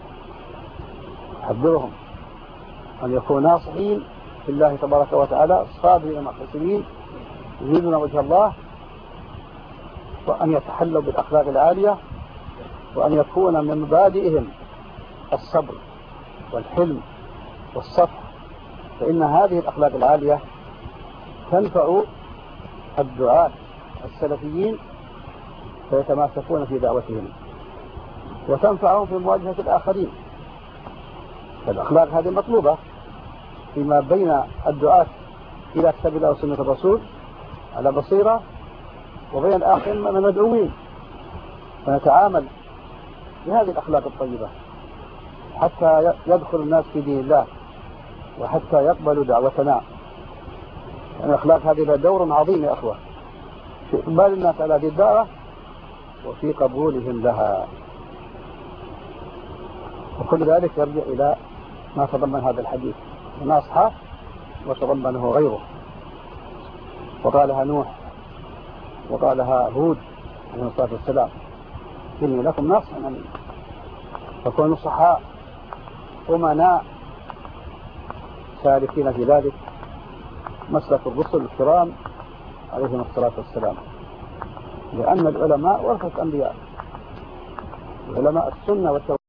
أحذرهم أن يكونوا ناصحين في الله تبارك وتعالى، صابرين محتسبين يريدون وجه الله، وأن يتحلوا بالأخلاق العالية، وأن يكون من مبادئهم الصبر والحلم والصفح، فإن هذه الأخلاق العالية تنفع الدعاة السلفيين فيتماسكون في دعوتهم، وتنفعهم في مواجهة الآخرين. فالأخلاق هذه مطلوبة فيما بين الدعاة إلى كتاب الله وسنة الرسول على بصيرة، وبين الآخرين من المدعوين، فنتعامل بهذه الأخلاق الطيبة حتى يدخل الناس في دين الله وحتى يقبلوا دعوتنا. يعني الأخلاق هذه لها دور عظيم يا أخوة في إقبال الناس على هذه الدعوة وفي قبولهم لها، وكل ذلك يرجع إلى ما تضمن هذا الحديث ناصحة وتضمنه غيره، وقالها نوح وقالها هود عليه الصلاة والسلام: إني لكم ناصح أمين. فكونوا صحاء أمناء سالكين في ذلك مسلك الرسل الكرام عليهم الصلاة والسلام، لأن العلماء ورثة الأنبياء، علماء السنة والتوحيد.